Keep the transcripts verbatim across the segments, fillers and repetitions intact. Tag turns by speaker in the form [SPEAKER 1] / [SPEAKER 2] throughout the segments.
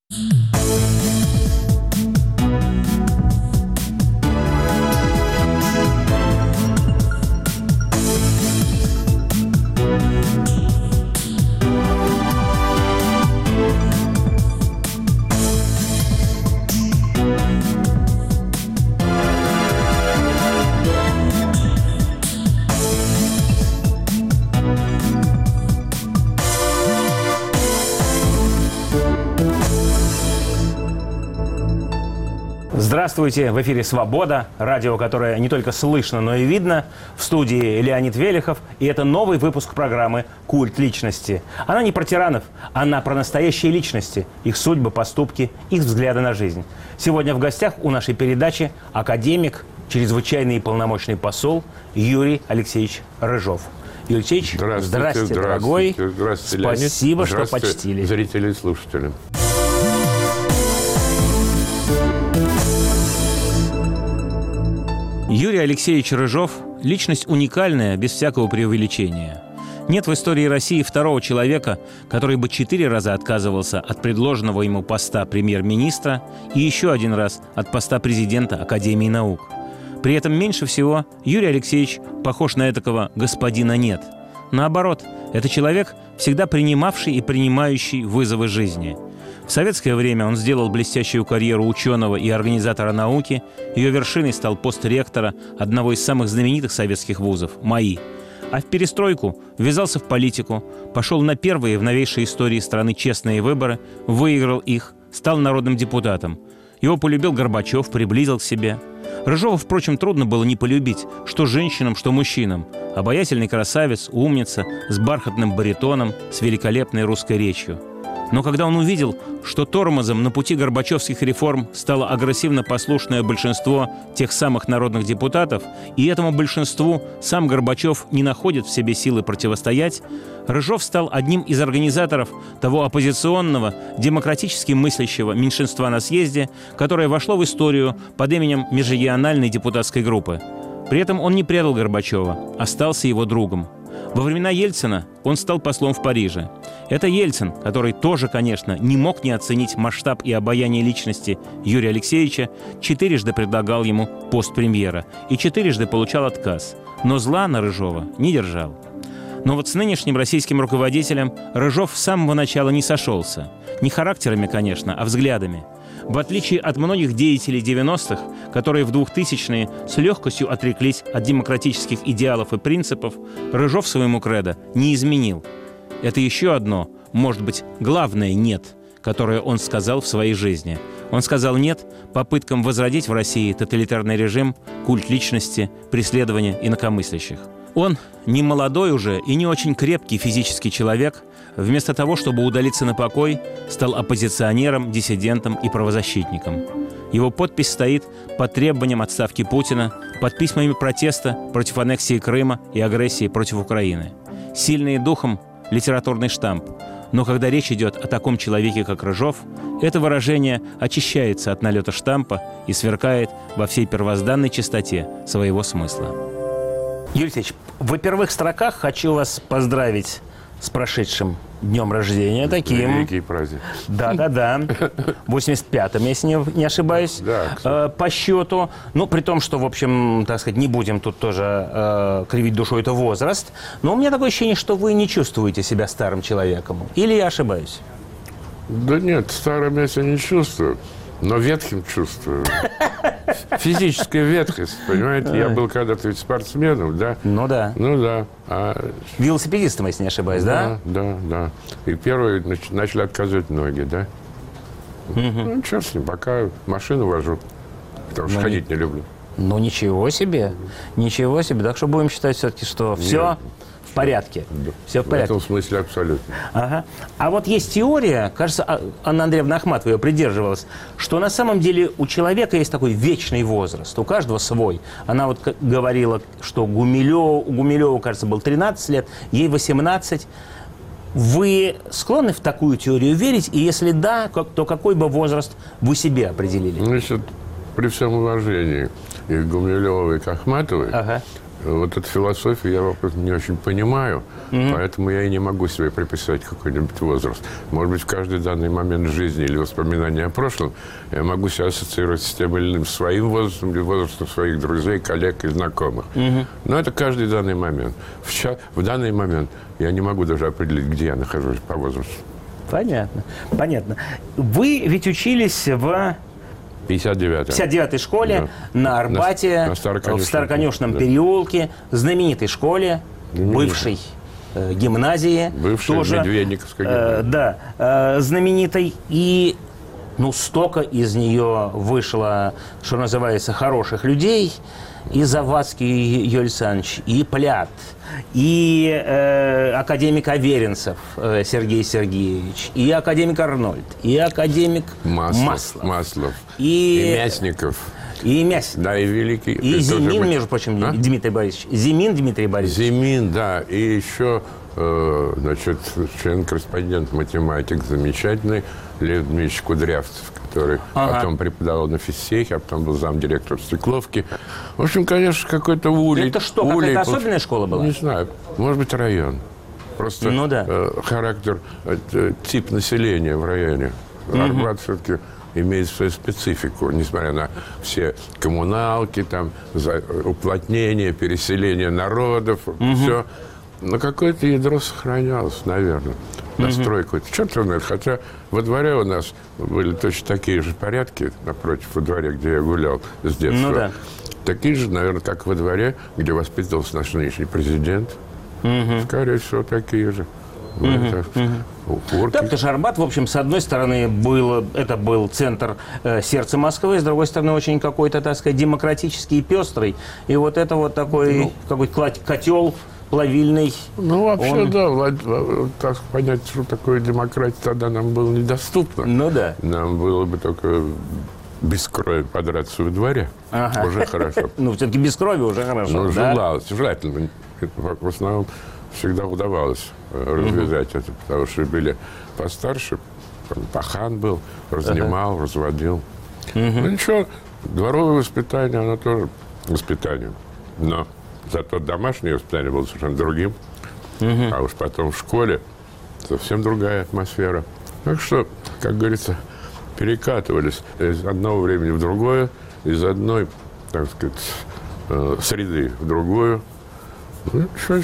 [SPEAKER 1] Здравствуйте! В эфире «Свобода», радио, которое не только слышно, но и видно. В студии Леонид Велихов, и это новый выпуск программы «Культ личности». Она не про тиранов, она про настоящие личности, их судьбы, поступки, их взгляды на жизнь. Сегодня в гостях у нашей передачи академик, чрезвычайный и полномочный посол Юрий Алексеевич Рыжов. Юрий Алексеевич, здравствуйте, здравствуйте, дорогой.
[SPEAKER 2] Здравствуйте, Леонид.
[SPEAKER 1] Спасибо,
[SPEAKER 2] Здравствуйте,
[SPEAKER 1] что почтили.
[SPEAKER 2] Зрители и слушатели.
[SPEAKER 1] Юрий Алексеевич Рыжов – личность уникальная, без всякого преувеличения. Нет в истории России второго человека, который бы четыре раза отказывался от предложенного ему поста премьер-министра и еще один раз от поста президента Академии наук. При этом меньше всего Юрий Алексеевич похож на этакого господина «нет». Наоборот, это человек, всегда принимавший и принимающий вызовы жизни. В советское время он сделал блестящую карьеру ученого и организатора науки. Ее вершиной стал пост ректора одного из самых знаменитых советских вузов – МАИ. А в перестройку ввязался в политику, пошел на первые в новейшей истории страны честные выборы, выиграл их, стал народным депутатом. Его полюбил Горбачев, приблизил к себе. Рыжова, впрочем, трудно было не полюбить, что женщинам, что мужчинам. Обаятельный красавец, умница, с бархатным баритоном, с великолепной русской речью. Но когда он увидел, что тормозом на пути горбачевских реформ стало агрессивно-послушное большинство тех самых народных депутатов, и этому большинству сам Горбачев не находит в себе силы противостоять, Рыжов стал одним из организаторов того оппозиционного, демократически мыслящего меньшинства на съезде, которое вошло в историю под именем Межрегиональной депутатской группы. При этом он не предал Горбачева, остался его другом. Во времена Ельцина он стал послом в Париже. Это Ельцин, который тоже, конечно, не мог не оценить масштаб и обаяние личности Юрия Алексеевича, четырежды предлагал ему пост премьера и четырежды получал отказ. Но зла на Рыжова не держал. Но вот с нынешним российским руководителем Рыжов с самого начала не сошелся. Не характерами, конечно, а взглядами. В отличие от многих деятелей девяностых, которые в двухтысячные с легкостью отреклись от демократических идеалов и принципов, Рыжов своему кредо не изменил. Это еще одно, может быть, главное «нет», которое он сказал в своей жизни. Он сказал «нет» попыткам возродить в России тоталитарный режим, культ личности, преследование инакомыслящих. Он, не молодой уже и не очень крепкий физический человек, вместо того, чтобы удалиться на покой, стал оппозиционером, диссидентом и правозащитником. Его подпись стоит под требованием отставки Путина, под письмами протеста против аннексии Крыма и агрессии против Украины. Сильный духом литературный штамп. Но когда речь идет о таком человеке, как Рыжов, это выражение очищается от налета штампа и сверкает во всей первозданной чистоте своего смысла. Юрий Алексеевич, в первых строках хочу вас поздравить с прошедшим днем рождения. Таким.
[SPEAKER 2] Великий праздник.
[SPEAKER 1] Да-да-да. восемьдесят пятым, если не, не ошибаюсь,
[SPEAKER 2] да,
[SPEAKER 1] э, по счету. Ну, при том, что, в общем, так сказать, не будем тут тоже э, кривить душу, это возраст. Но у меня такое ощущение, что вы не чувствуете себя старым человеком. Или я ошибаюсь?
[SPEAKER 2] Да нет, старым я себя не чувствую, но ветхим чувствую. Физическая ветхость, понимаете? Я был когда-то спортсменом, да?
[SPEAKER 1] Ну да.
[SPEAKER 2] Ну да. А...
[SPEAKER 1] Велосипедистом, если не ошибаюсь, да?
[SPEAKER 2] Да, да, да. И первые нач- начали отказывать ноги, да? Угу. Ну, черт с ним, пока машину вожу, потому что ну, ходить не люблю.
[SPEAKER 1] Ну, ничего себе. Ничего себе. Так что будем считать все-таки, что Нет. все... В порядке.
[SPEAKER 2] Да.
[SPEAKER 1] Все в порядке.
[SPEAKER 2] В этом смысле абсолютно.
[SPEAKER 1] Ага. А вот есть теория, кажется, Анна Андреевна Ахматова ее придерживалась, что на самом деле у человека есть такой вечный возраст, у каждого свой. Она вот говорила, что Гумилеву, у Гумилева, кажется, был тринадцать лет, ей восемнадцать. Вы склонны в такую теорию верить? И если да, то какой бы возраст вы себе определили?
[SPEAKER 2] Значит, при всем уважении и к Гумилеву, и к Ахматовой,
[SPEAKER 1] ага.
[SPEAKER 2] вот эту философию я вопрос не очень понимаю, mm-hmm. поэтому я и не могу себе приписать какой-нибудь возраст. Может быть, в каждый данный момент жизни или воспоминания о прошлом я могу себя ассоциировать с тем или иным своим возрастом или возрастом своих друзей, коллег и знакомых. Mm-hmm. Но это каждый данный момент. В, ча- в данный момент я не могу даже определить, где я нахожусь по возрасту.
[SPEAKER 1] Понятно, понятно. Вы ведь учились в...
[SPEAKER 2] пятьдесят девятой.
[SPEAKER 1] пятьдесят девятой школе, да. на Арбате, на, на Староконечном, в Староконечном да. переулке, знаменитой школе, Знаменитый. бывшей э, гимназии.
[SPEAKER 2] Бывшей тоже, Медведниковской гимназии.
[SPEAKER 1] Э, да, э, знаменитой. И ну, столько из нее вышло, что называется, хороших людей. И Завадский Юрий Александрович, и Плят, и э, академик Аверинцев э, Сергей Сергеевич, и академик Арнольд, и академик Маслов, Маслов,
[SPEAKER 2] Маслов
[SPEAKER 1] и,
[SPEAKER 2] и Мясников.
[SPEAKER 1] И Мясников.
[SPEAKER 2] Да, и великий.
[SPEAKER 1] И Зимин, мы... между прочим, а? Дмитрий Борисович. Зимин Дмитрий Борисович.
[SPEAKER 2] Зимин, да. И еще, э, значит, член-корреспондент, математик замечательный Лев Дмитриевич Кудрявцев, который ага. потом преподавал на физтехе, а потом был замдиректора Стекловки. В общем, конечно, какой-то улей.
[SPEAKER 1] Это что, какая-то особенная школа была?
[SPEAKER 2] Не знаю. Может быть, район. Просто
[SPEAKER 1] ну, да.
[SPEAKER 2] э, характер, э, тип населения в районе. Угу. Арбат все-таки имеет свою специфику, несмотря на все коммуналки, там, за, уплотнение, переселение народов, угу. все. Но какое-то ядро сохранялось, наверное. Настрой какой-то. Черт его знает. Хотя во дворе у нас были точно такие же порядки, напротив, во дворе, где я гулял с детства.
[SPEAKER 1] Ну, да.
[SPEAKER 2] Такие же, наверное, как во дворе, где воспитывался наш нынешний президент. Угу. Скорее всего, такие же.
[SPEAKER 1] Угу. Угу. Так-то же Арбат, в общем, с одной стороны, был, это был центр э, сердца Москвы, с другой стороны, очень какой-то, так сказать, демократический и пестрый. И вот это вот такой ну, какой-то котел плавильный.
[SPEAKER 2] Ну, вообще,
[SPEAKER 1] он...
[SPEAKER 2] да, Влад... так понять, что такое демократия, тогда нам было недоступно.
[SPEAKER 1] Ну, да.
[SPEAKER 2] Нам было бы только без крови подраться во дворе. Ага. Уже хорошо.
[SPEAKER 1] Ну, все-таки без крови уже хорошо,
[SPEAKER 2] ну, желалось, желательно. В основном всегда удавалось развязать это, потому что были постарше, пахан был, разнимал, разводил. Ну, ничего, дворовое воспитание, оно тоже воспитание. Но зато домашнее воспитание было совершенно другим. Uh-huh. А уж потом в школе совсем другая атмосфера. Так что, как говорится, перекатывались из одного времени в другое, из одной, так сказать, среды в другую. Ну, что ж,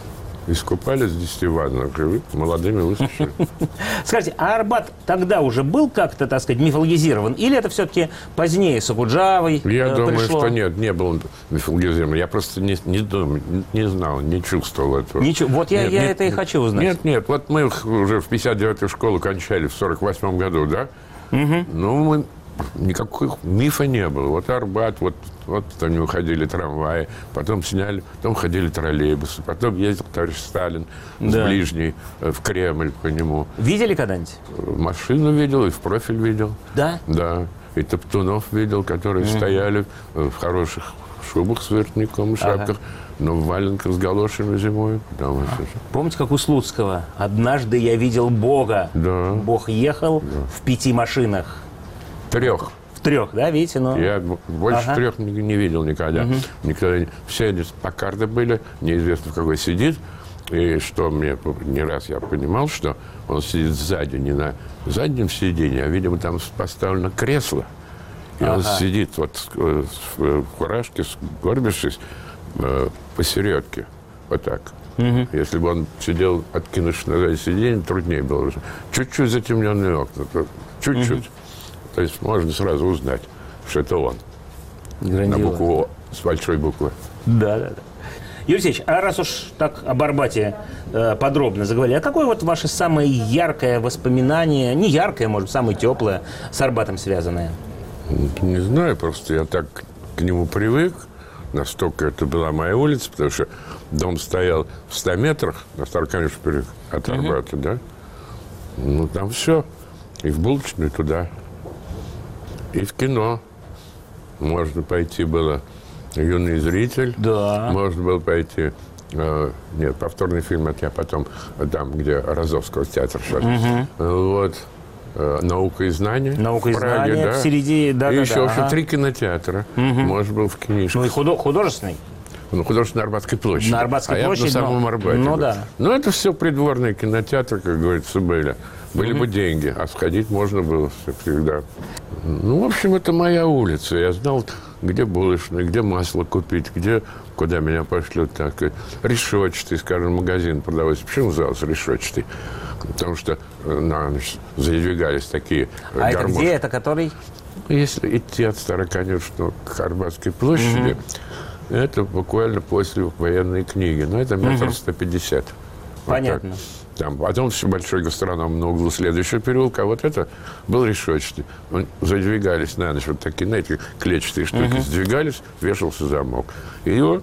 [SPEAKER 2] искупались в десяти ваннах, и молодыми выскочили.
[SPEAKER 1] Скажите, а Арбат тогда уже был как-то, так сказать, мифологизирован? Или это все-таки позднее с Окуджавой
[SPEAKER 2] Я
[SPEAKER 1] э,
[SPEAKER 2] думаю,
[SPEAKER 1] пришло?
[SPEAKER 2] что нет, не был мифологизирован. Я просто не, не, думал, не знал, не чувствовал этого.
[SPEAKER 1] Ничего. Вот я,
[SPEAKER 2] нет,
[SPEAKER 1] я
[SPEAKER 2] нет,
[SPEAKER 1] это и хочу узнать.
[SPEAKER 2] Нет, нет, вот мы уже в пятьдесят девятую школу кончали в сорок восьмом году, да?
[SPEAKER 1] Угу.
[SPEAKER 2] Ну, мы... Никакого мифа не было. Вот Арбат, вот, вот там не уходили трамваи, потом сняли, потом ходили троллейбусы, потом ездил товарищ Сталин да. с ближней в Кремль по нему.
[SPEAKER 1] Видели когда-нибудь?
[SPEAKER 2] Машину видел и в профиль видел.
[SPEAKER 1] Да?
[SPEAKER 2] Да. И топтунов видел, которые mm-hmm. стояли в хороших шубах с воротником и шапках, ага. но в валенках с галошами зимой. Потому что...
[SPEAKER 1] Помните, как у Слуцкого? «Однажды я видел Бога».
[SPEAKER 2] Да.
[SPEAKER 1] Бог ехал
[SPEAKER 2] да.
[SPEAKER 1] в пяти машинах.
[SPEAKER 2] Трех.
[SPEAKER 1] В трех, да, видите? Но...
[SPEAKER 2] Я больше ага. трех не, не видел никогда. Угу. никогда. Все они Паккарды были, неизвестно, в какой сидит. И что мне не раз я понимал, что он сидит сзади, не на заднем сиденье, а, видимо, там поставлено кресло. И ага. он сидит вот в фуражке, сгорбившись, посередке. Вот так. Угу. Если бы он сидел, откинувшись на заднее сиденье, труднее было. Чуть-чуть затемненные окна. Чуть-чуть. Угу. То есть можно сразу узнать, что это он. Грандиозно. На букву О, с большой буквы.
[SPEAKER 1] Да, да, да. Юрий Алексеевич, а раз уж так об Арбате э, подробно заговорили, а какое вот ваше самое яркое воспоминание, не яркое, может, самое теплое, с Арбатом связанное?
[SPEAKER 2] Не знаю, просто я так к нему привык. Настолько это была моя улица, потому что дом стоял в ста метрах на Староконечном переулке от Арбата, uh-huh. да? Ну, там все. И в булочную туда. И в кино можно пойти было «Юный зритель».
[SPEAKER 1] Да.
[SPEAKER 2] Можно было пойти... Э, нет, повторный фильм это я потом... Там, где Розовского театр сейчас. Угу. Вот. Э, «Наука и знания».
[SPEAKER 1] «Наука и
[SPEAKER 2] Праге,
[SPEAKER 1] знания»
[SPEAKER 2] да.
[SPEAKER 1] в середине... Да,
[SPEAKER 2] и
[SPEAKER 1] да,
[SPEAKER 2] еще,
[SPEAKER 1] да,
[SPEAKER 2] в общем,
[SPEAKER 1] ага.
[SPEAKER 2] три кинотеатра. Угу. Можно было в книжках.
[SPEAKER 1] Ну и худо- художественный?
[SPEAKER 2] Ну, художественной Арбатской площади.
[SPEAKER 1] На Арбатской
[SPEAKER 2] а
[SPEAKER 1] площади,
[SPEAKER 2] я на самом
[SPEAKER 1] но...
[SPEAKER 2] Арбате.
[SPEAKER 1] Ну,
[SPEAKER 2] да.
[SPEAKER 1] да.
[SPEAKER 2] Ну, это все придворные кинотеатры, как говорится, были. Были mm-hmm. бы деньги, а сходить можно было всегда. Ну, в общем, это моя улица. Я знал, где булочная, где масло купить, где, куда меня пошлют. Так. Решетчатый, скажем, магазин продавался. Почему назывался решетчатый? Потому что на ночь задвигались такие
[SPEAKER 1] А
[SPEAKER 2] гармошки.
[SPEAKER 1] это где? Это который?
[SPEAKER 2] Если идти от Староконечного к Арбатской площади, mm-hmm. это буквально после военной книги. Но это метр сто пятьдесят.
[SPEAKER 1] Понятно.
[SPEAKER 2] Вот там. Потом все большой гастроном на углу следующего переулка. А вот это был решетчатый. Задвигались на ночь. Вот такие, знаете, клетчатые штуки. Mm-hmm. Сдвигались, вешался замок. И его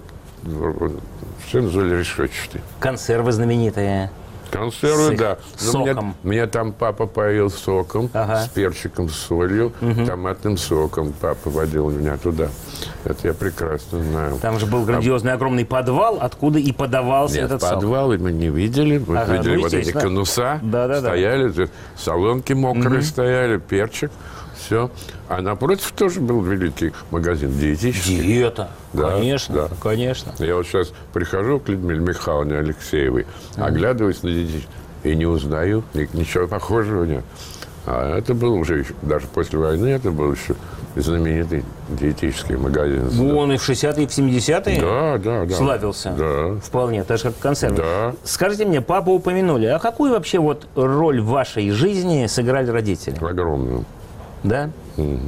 [SPEAKER 2] все назвали решетчатый.
[SPEAKER 1] Консервы знаменитые.
[SPEAKER 2] Консервы, да.
[SPEAKER 1] Соком.
[SPEAKER 2] Меня, меня там папа поил соком, ага. с перчиком, с солью, угу. томатным соком. Папа водил меня туда. Это я прекрасно знаю.
[SPEAKER 1] Там же был грандиозный, а... огромный подвал, откуда и подавался
[SPEAKER 2] Нет,
[SPEAKER 1] этот
[SPEAKER 2] подвал
[SPEAKER 1] сок.
[SPEAKER 2] мы не видели. Мы
[SPEAKER 1] ага,
[SPEAKER 2] видели
[SPEAKER 1] ну,
[SPEAKER 2] вот эти конуса,
[SPEAKER 1] да, да,
[SPEAKER 2] стояли,
[SPEAKER 1] да.
[SPEAKER 2] солонки мокрые угу. стояли, перчик. Все. А напротив тоже был великий магазин диетический.
[SPEAKER 1] Диета.
[SPEAKER 2] Да,
[SPEAKER 1] конечно,
[SPEAKER 2] да.
[SPEAKER 1] конечно.
[SPEAKER 2] Я вот сейчас прихожу к Людмиле Михайловне Алексеевой, mm-hmm. оглядываюсь на диетический и не узнаю, ничего похожего нет. А это был уже, еще, даже после войны, это был еще знаменитый диетический магазин.
[SPEAKER 1] Ну, он и в шестидесятые, и в семидесятые
[SPEAKER 2] да, да, да.
[SPEAKER 1] славился.
[SPEAKER 2] Да.
[SPEAKER 1] Вполне, так же, как консервы.
[SPEAKER 2] Да.
[SPEAKER 1] Скажите мне, папу упомянули, а какую вообще вот роль в вашей жизни сыграли родители?
[SPEAKER 2] Огромную.
[SPEAKER 1] Да?
[SPEAKER 2] Угу.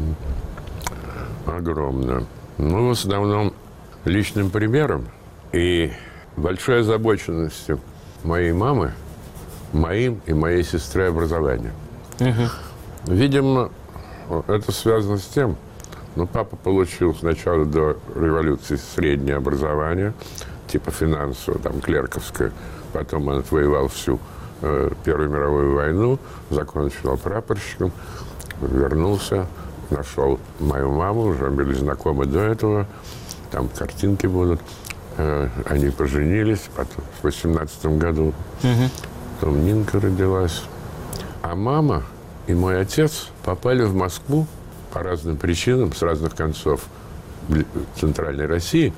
[SPEAKER 2] Огромную. Ну, в основном личным примером и большой озабоченностью моей мамы, моим и моей сестры образованием. Угу. Видимо, это связано с тем, ну, папа получил сначала до революции среднее образование, типа финансовое, там, клерковское. Потом он отвоевал всю э, Первую мировую войну, закончил прапорщиком, вернулся, нашел мою маму, уже были знакомы до этого, там картинки будут. Э, они поженились, потом в восемнадцатом году. Угу. Потом Нинка родилась. А мама и мой отец попали в Москву по разным причинам, с разных концов Центральной России,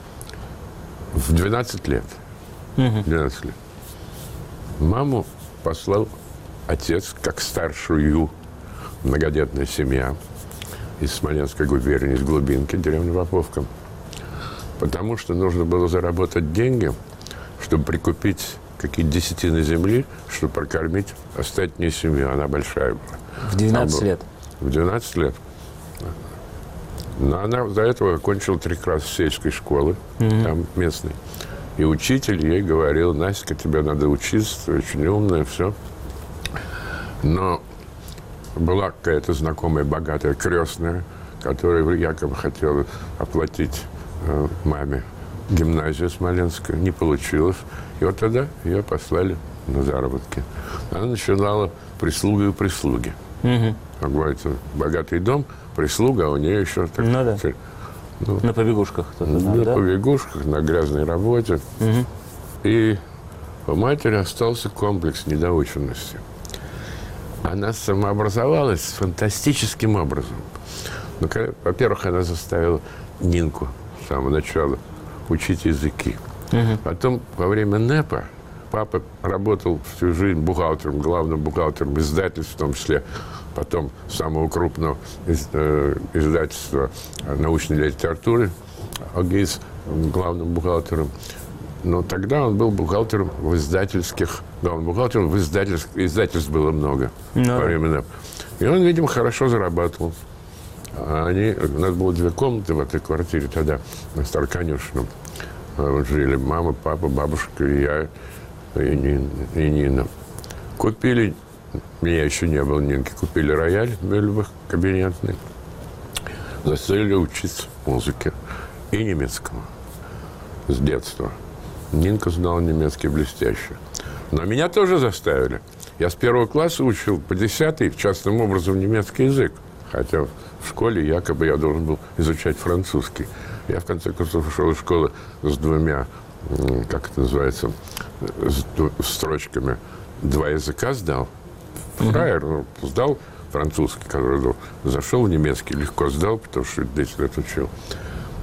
[SPEAKER 2] в двенадцать лет. Угу. двенадцать лет. Маму послал отец, как старшую, многодетная семья из Смоленской губернии, из Глубинки, деревня Поповка. Потому что нужно было заработать деньги, чтобы прикупить какие-то десятины земли, чтобы прокормить остатнюю семью. Она большая была.
[SPEAKER 1] В двенадцать лет?
[SPEAKER 2] В двенадцать лет. Но она до этого окончила три класса сельской школы, mm-hmm. там местной. И учитель ей говорил: Настя, тебе надо учиться, ты очень умная, все. Но была какая-то знакомая, богатая крестная, которая якобы хотела оплатить э, маме гимназию смоленскую. Не получилось. И вот тогда ее послали на заработки. Она начинала прислугой у прислуги. Угу. Как говорится, богатый дом, прислуга, а у нее еще... Так,
[SPEAKER 1] ну да.
[SPEAKER 2] Ну,
[SPEAKER 1] на побегушках.
[SPEAKER 2] На да? побегушках, на грязной работе. Угу. И у матери остался комплекс недоученности. Она самообразовалась фантастическим образом. Ну, во-первых, она заставила Нинку с самого начала учить языки. Угу. Потом, во время НЭПа, папа работал всю жизнь бухгалтером, главным бухгалтером издательств, в том числе потом самого крупного из, э, издательства научной литературы, ОГИС, главным бухгалтером. Но тогда он был бухгалтером в издательских, главным бухгалтером в издательств, издательств было много no. во время НЭПа. И он, видимо, хорошо зарабатывал. Они, у нас было две комнаты в этой квартире тогда, на Староконечном. Жили мама, папа, бабушка и я, и Нина. И Нина. Купили, меня еще не было, Нинки, купили рояль любых кабинетный. Заставили учиться музыке и немецкому с детства. Нинка знала немецкий блестяще. Но меня тоже заставили. Я с первого класса учил по десятый частным образом немецкий язык. Хотя в школе якобы я должен был изучать французский. Я, в конце концов, ушел из школы с двумя, как это называется, с строчками. Два языка сдал. Фраер, ну, сдал французский, который зашел в немецкий, легко сдал, потому что десять лет учил.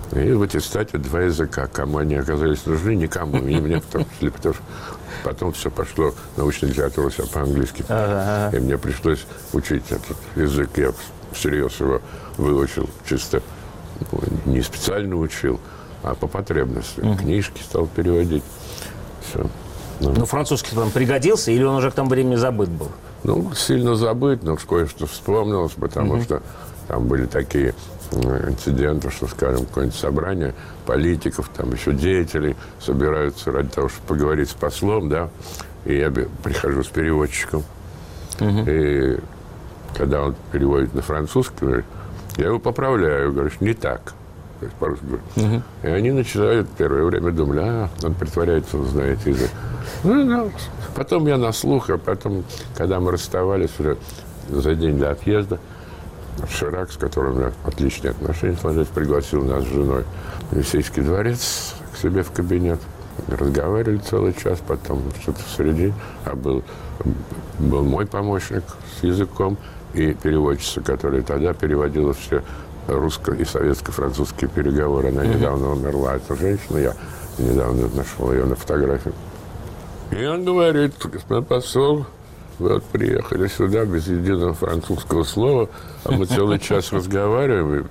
[SPEAKER 2] И в аттестате два языка. Кому они оказались нужны, никому. И мне в том числе, потому что потом все пошло, научная литература вся по-английски.
[SPEAKER 1] Ага.
[SPEAKER 2] И мне пришлось учить этот язык. Я всерьез его выучил чисто. Не специально учил, а по потребности. Угу. Книжки стал переводить. Все.
[SPEAKER 1] Ну, ну французский вам пригодился, или он уже к тому времени забыт был?
[SPEAKER 2] Ну, сильно забыт, но кое-что вспомнилось, потому угу. что там были такие инциденты, что, скажем, какое-нибудь собрание политиков, там еще деятелей собираются ради того, чтобы поговорить с послом, да, и я прихожу с переводчиком, угу. и когда он переводит на французский, я его поправляю, говорю, не так. То есть по-русски говорю. Угу. И они начинают первое время думать, а, он притворяется, он знает язык. Ну, да. Потом я на слух, а потом, когда мы расставались уже за день до отъезда, Ширак, с которым у меня отличные отношения сложились, пригласил нас с женой в Елисейский дворец к себе в кабинет. Разговаривали целый час, потом что-то в середине. А был, был мой помощник с языком и переводчица, которая тогда переводила все русско- и советско-французские переговоры. Она mm-hmm. недавно умерла, эта женщина. Я недавно нашел ее на фотографии. И он говорит, господин посол, вы вот приехали сюда без единого французского слова, а мы целый час разговариваем.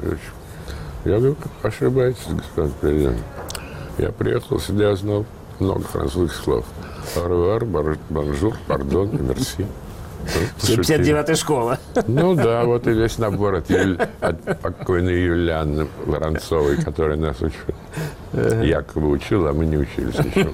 [SPEAKER 2] Я говорю, ошибаетесь, господин президент. Я приехал сюда, я знал много французских слов. Арвар, бонжур, пардон и мерси.
[SPEAKER 1] семьдесят девятая школа.
[SPEAKER 2] Ну да, вот и весь набор от, Юль... от покойной Юлианы Воронцовой, которая нас учила. Якобы учила, а мы не учились еще.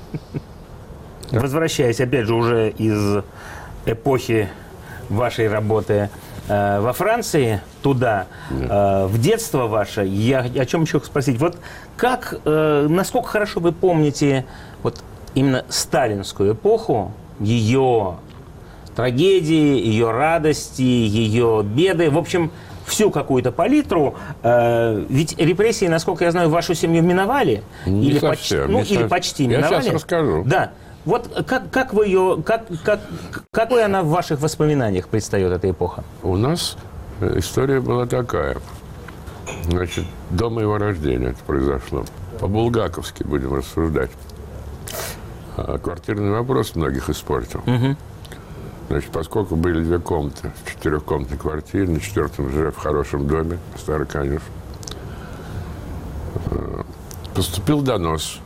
[SPEAKER 1] Возвращаясь, опять же, уже из эпохи вашей работы э, во Франции туда, э, в детство ваше, я о чем еще спросить. Вот как, э, насколько хорошо вы помните вот именно сталинскую эпоху, ее трагедии, ее радости, ее беды, в общем, всю какую-то палитру, э, ведь репрессии, насколько я знаю, вашу семью миновали?
[SPEAKER 2] Не
[SPEAKER 1] или,
[SPEAKER 2] совсем,
[SPEAKER 1] почти, ну,
[SPEAKER 2] не
[SPEAKER 1] или
[SPEAKER 2] совсем.
[SPEAKER 1] почти
[SPEAKER 2] Я
[SPEAKER 1] миновали?
[SPEAKER 2] Я сейчас расскажу.
[SPEAKER 1] Да. Вот как, как вы ее, как, как, какой она в ваших воспоминаниях предстает, эта эпоха?
[SPEAKER 2] У нас история была такая. Значит, до моего рождения это произошло. По-булгаковски будем рассуждать. Квартирный вопрос многих испортил. Угу. Значит, поскольку были две комнаты в четырехкомнатной квартире, на четвертом этаже в хорошем доме, Староконюш, поступил донос,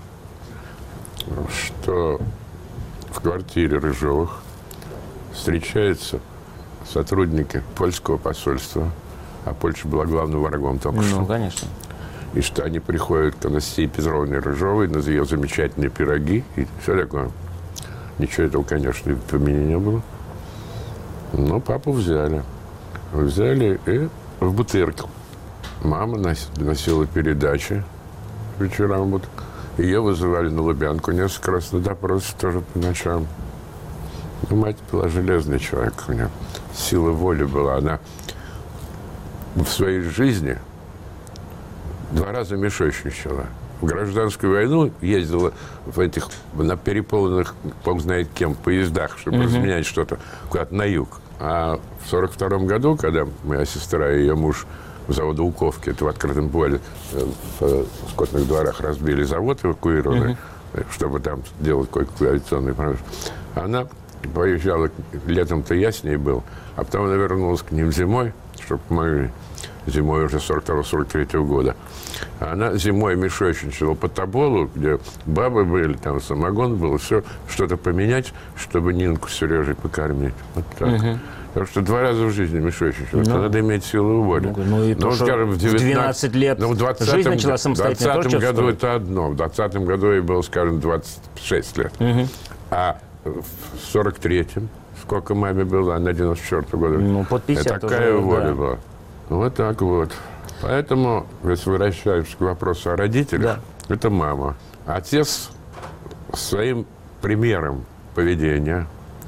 [SPEAKER 2] что в квартире Рыжовых встречаются сотрудники польского посольства, а Польша была главным врагом только что.
[SPEAKER 1] Ну, конечно.
[SPEAKER 2] И что они приходят к Анастасии Петровне Рыжовой на ее замечательные пироги и все такое. Ничего этого, конечно, по мне не было. Но папу взяли. Взяли и в Бутырку. Мама носила передачи вечерам. Вот. Ее вызывали на Лубянку несколько раз на допрос, тоже по ночам. Ну, мать была железный человек. У нее сила воли была. Она в своей жизни два раза мешочничала. В гражданскую войну ездила в этих, на переполненных, бог знает кем, поездах, чтобы mm-hmm. разменять что-то куда-то на юг. А в сорок втором году, когда моя сестра и ее муж в заводе Уковки, это в открытом поле, в скотных дворах разбили завод, эвакуированный, mm-hmm. чтобы там делать кое-какую авиационную промышленность. Она поезжала, летом-то я с ней был, а потом она вернулась к ним зимой, чтобы помогли. Зимой уже сорок второго сорок третьего года. Она зимой мешочничала по Тоболу, где бабы были, там самогон был, все, что-то поменять, чтобы Нинку с Сережей покормить. Вот так. Угу. Потому что два раза в жизни мешочничала. Ну, надо иметь силу воли.
[SPEAKER 1] Ну, ну и
[SPEAKER 2] ну,
[SPEAKER 1] то,
[SPEAKER 2] скажем, в
[SPEAKER 1] двенадцать лет
[SPEAKER 2] ну, в двадцатом,
[SPEAKER 1] жизнь начала самостоятельно.
[SPEAKER 2] В двадцатом году это одно. В двадцатом году ей было, скажем, двадцать шесть лет. Угу. А в сорок третьем, сколько маме было, она девяносто четвёртого года.
[SPEAKER 1] Ну, под пятьдесят
[SPEAKER 2] такая
[SPEAKER 1] уже,
[SPEAKER 2] воля
[SPEAKER 1] да.
[SPEAKER 2] была. Вот так вот. Поэтому, если возвращаемся к вопросу о родителях, да. это мама. Отец своим примером поведения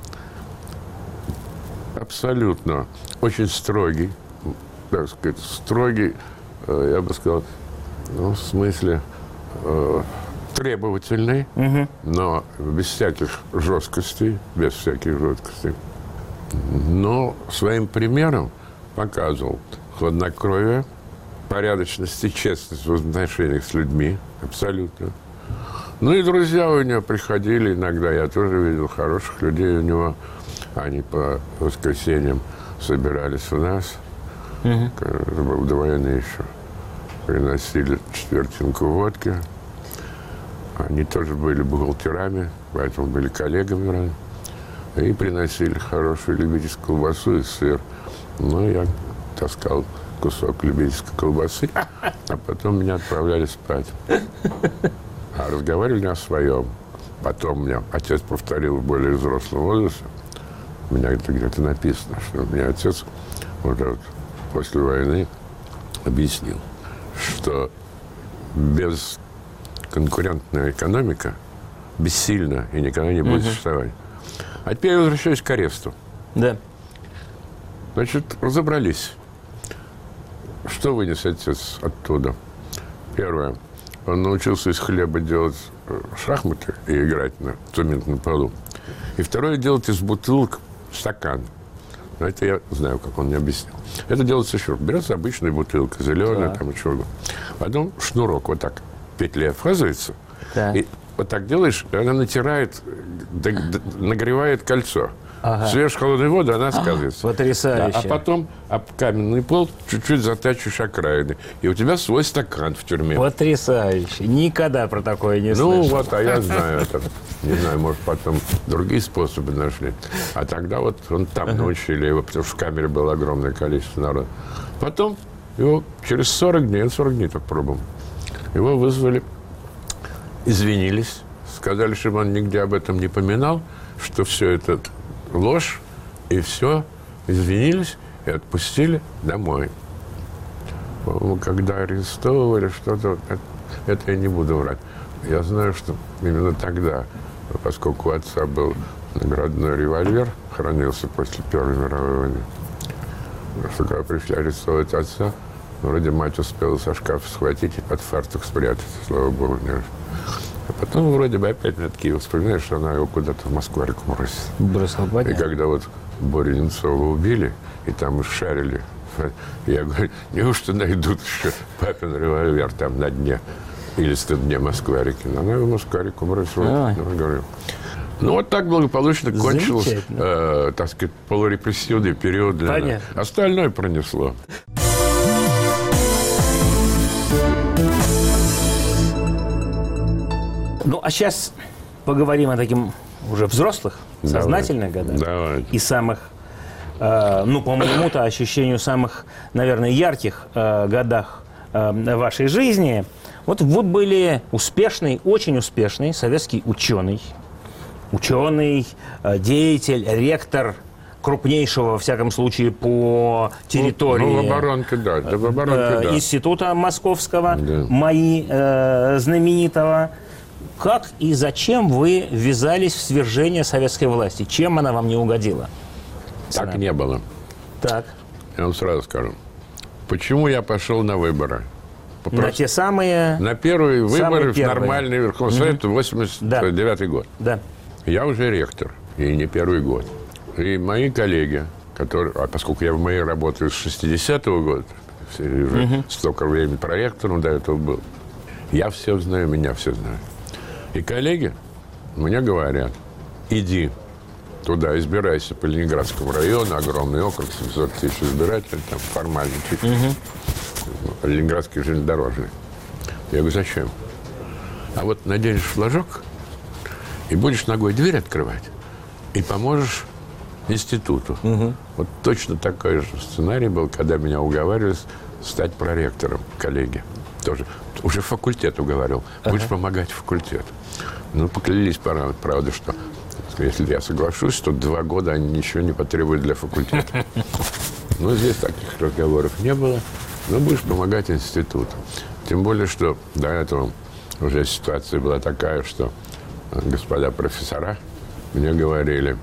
[SPEAKER 2] абсолютно очень строгий, так сказать, строгий, я бы сказал, ну, в смысле э, требовательный, угу. но без всяких жесткостей, без всяких жесткостей. Но своим примером показывал хладнокровие, порядочность и честность в отношениях с людьми. Абсолютно. Ну и друзья у него приходили иногда. Я тоже видел хороших людей у него. Они по воскресеньям собирались у нас. Угу. Это было до войны еще. Приносили четвертинку водки. Они тоже были бухгалтерами, поэтому были коллегами. И приносили хорошую любительскую колбасу и сыр. Ну, я таскал кусок любительской колбасы, а потом меня отправляли спать. А разговаривали о своем. Потом мне отец повторил в более взрослом возрасте. У меня это где-то написано, что мне отец вот вот, после войны объяснил, что без конкурентная экономика бессильна и никогда не будет существовать. А теперь я возвращаюсь к аресту.
[SPEAKER 1] Да.
[SPEAKER 2] Значит, разобрались. Что вынес отец оттуда? Первое. Он научился из хлеба делать шахматы и играть на инструментном полу. И второе, делать из бутылок стакан. Но это я знаю, как он мне объяснил. Это делается еще. Берется обычная бутылка, зеленая, да. Там и чего. Потом шнурок вот так петлей обвязывается. Да. И вот так делаешь, и она натирает, д- д- нагревает кольцо. Ага. Свежей холодной воды она сказывается.
[SPEAKER 1] Потрясающе.
[SPEAKER 2] Да, а потом об каменный пол чуть-чуть затачиваешь окраины. И у тебя свой стакан в тюрьме.
[SPEAKER 1] Потрясающе. Никогда про такое не слышал.
[SPEAKER 2] Ну вот, а я знаю это. Не знаю, может, потом другие способы нашли. А тогда вот он там ага. научили его, потому что в камере было огромное количество народа. Потом его через сорок дней, сорок дней так пробовал, его вызвали, извинились, сказали, чтобы он нигде об этом не поминал, что все это ложь, и все, извинились и отпустили домой. По-моему, когда арестовывали что-то, это, это я не буду врать. Я знаю, что именно тогда, поскольку у отца был наградной револьвер, хранился после Первой мировой войны, что когда пришли арестовывать отца, вроде мать успела со шкафа схватить и под фартук спрятать, слава богу. А потом вроде бы опять на такие вспоминаешь, что она его куда-то в Москву-реку бросила.
[SPEAKER 1] Бросила, понятно.
[SPEAKER 2] И когда вот Борю Немцова убили, и там шарили, я говорю, неужто найдут еще папин револьвер там на дне, или на дне Москвы-реки. Она его в Москву-реку бросила. Ну, вот так благополучно кончился, э, так сказать, полурепрессивный период для нас. Остальное пронесло.
[SPEAKER 1] Ну, а сейчас поговорим о таких уже взрослых, Давай. сознательных годах.
[SPEAKER 2] Давай.
[SPEAKER 1] И самых, э, ну, по моему-то ощущению, самых, наверное, ярких э, годах э, вашей жизни. Вот вы были успешный, очень успешный советский ученый. Ученый, э, деятель, ректор крупнейшего, во всяком случае, по территории
[SPEAKER 2] ну, в оборонке, да, да, в оборонке,
[SPEAKER 1] да. Института Московского,
[SPEAKER 2] да.
[SPEAKER 1] МАИ э, знаменитого. Как и зачем вы ввязались в свержение советской власти? Чем она вам не угодила?
[SPEAKER 2] Так
[SPEAKER 1] Сына?
[SPEAKER 2] не было.
[SPEAKER 1] Так.
[SPEAKER 2] Я вам сразу скажу. Почему я пошел на выборы?
[SPEAKER 1] Просто на те самые...
[SPEAKER 2] На первые выборы в
[SPEAKER 1] первые.
[SPEAKER 2] нормальный Верховный Совет, угу. восемьдесят девятый год.
[SPEAKER 1] Да.
[SPEAKER 2] Я уже ректор, и не первый год. И мои коллеги, которые... А поскольку я в МАИ работаю с шестидесятого года, уже угу. столько времени проректором до этого был, я все знаю, меня все знают. И коллеги мне говорят, иди туда, избирайся по Ленинградскому району, огромный округ, семьсот тысяч избирателей, там формально чуть угу. Ленинградский железнодорожный. Я говорю, зачем? А вот наденешь флажок и будешь ногой дверь открывать, и поможешь институту. Угу. Вот точно такой же сценарий был, когда меня уговаривали стать проректором, коллеги. Тоже. Уже факультет уговаривал. Будешь ага. помогать факультету. Ну, поклялись, правда, что если я соглашусь, то два года они ничего не потребуют для факультета. Но здесь таких разговоров не было. Но будешь помогать институту. Тем более, что до этого уже ситуация была такая, что господа профессора мне говорили,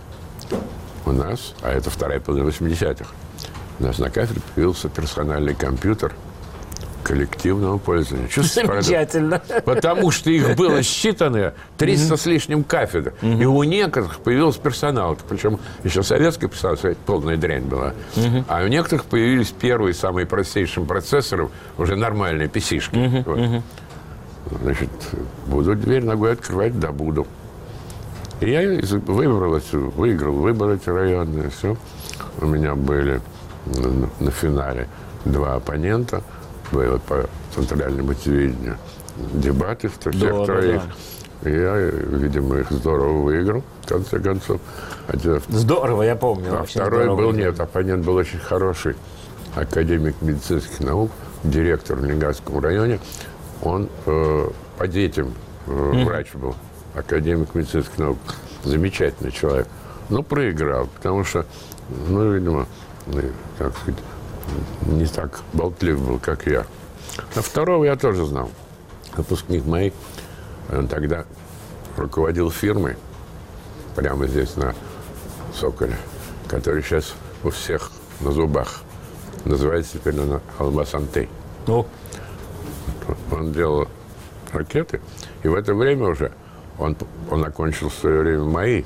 [SPEAKER 2] у нас, а это вторая половина восьмидесятых, у нас на кафедре появился персональный компьютер, коллективного пользования. Чувствуете?
[SPEAKER 1] Замечательно.
[SPEAKER 2] Потому что их было считанное триста с лишним кафедр. И у некоторых появился персонал. Причем еще советский персонал, полная дрянь была. А у некоторых появились первые, самые простейшие процессоры, уже нормальные пи си-шки. Вот. Значит, буду дверь ногой открывать, да буду. И я выбрал, выиграл выборы эти районные, все. У меня были на, на финале два оппонента. Было по центральному телевидению дебаты всех да, троих. Да, да. И я, видимо, их здорово выиграл, в конце концов. Хотя,
[SPEAKER 1] здорово, я помню.
[SPEAKER 2] А второй был, нет, оппонент был очень хороший. Академик медицинских наук, директор в Ленинградском районе. Он э, по детям э, mm. врач был, академик медицинских наук. Замечательный человек. Но проиграл, потому что, ну, видимо, как сказать, не так болтлив был, как я. А второго я тоже знал. Выпускник моей, он тогда руководил фирмой, прямо здесь на Соколе, который сейчас у всех на зубах. Называется теперь она Алмаз-Антей. Oh. Он делал ракеты, и в это время уже он, он окончил в свое время МАИ.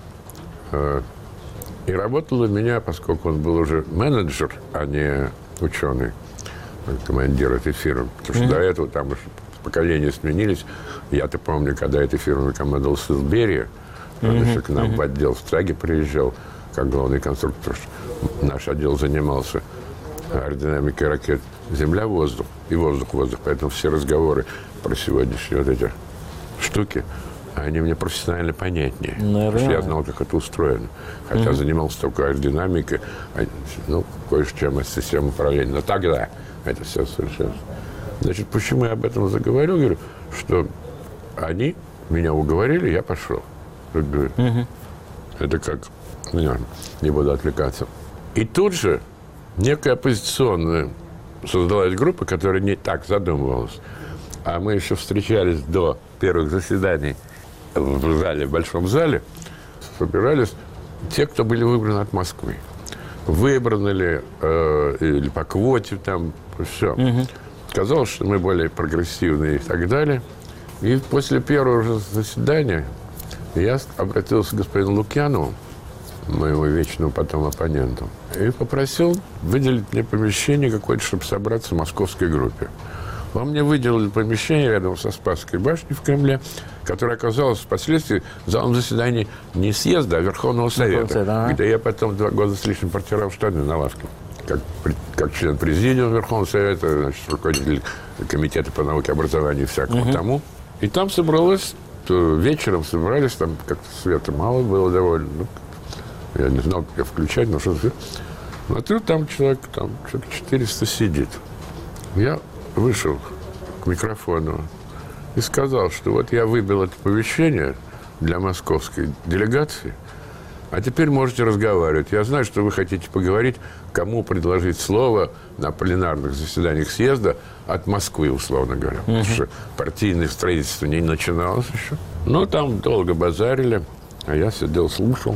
[SPEAKER 2] Э, и работал у меня, поскольку он был уже менеджер, а не ученый, командир этой фирмы. Потому что mm-hmm. до этого там уже поколения сменились. Я-то помню, когда этой фирмой командовал Сил Берия, он mm-hmm. еще к нам mm-hmm. в отдел в Страге приезжал, как главный конструктор. Наш отдел занимался аэродинамикой ракет земля-воздух и воздух-воздух. Поэтому все разговоры про сегодняшние вот эти штуки, они мне профессионально понятнее. Наверное. Потому что я знал, как это устроено. Хотя mm-hmm. занимался только аэродинамикой, ну, кое-чем из системы управления. Но тогда это все совершенно. Значит, почему я об этом заговорил? Говорю, что они меня уговорили, я пошел. Mm-hmm. Это как... Не, не буду отвлекаться. И тут же некая оппозиционная создалась группа, которая не так задумывалась. А мы еще встречались до первых заседаний в зале, в большом зале. Собирались те, кто были выбраны от Москвы. Выбраны ли, э, или по квоте, там, все. Угу. Казалось, что мы более прогрессивные и так далее. И после первого же заседания я обратился к господину Лукьянову, моему вечному потом оппоненту, и попросил выделить мне помещение какое-то, чтобы собраться в московской группе. Он мне выделил помещение рядом со Спасской башней в Кремле, которое оказалось впоследствии залом заседаний не съезда, а Верховного Совета, да. где я потом два года с лишним протирал штаны на лавке. Как, как член президиума Верховного Совета, значит, руководитель комитета по науке, образованию и всякому угу. тому. И там собралось, вечером собрались, там как-то света мало было довольно. Ну, я не знал, как включать, но что-то... Смотрю, там человек, там человек четыреста сидит. Я вышел к микрофону и сказал, что вот я выбил это помещение для московской делегации, а теперь можете разговаривать. Я знаю, что вы хотите поговорить, кому предложить слово на пленарных заседаниях съезда от Москвы, условно говоря. Uh-huh. Потому что партийное строительство не начиналось еще. Но там долго базарили, а я сидел, слушал.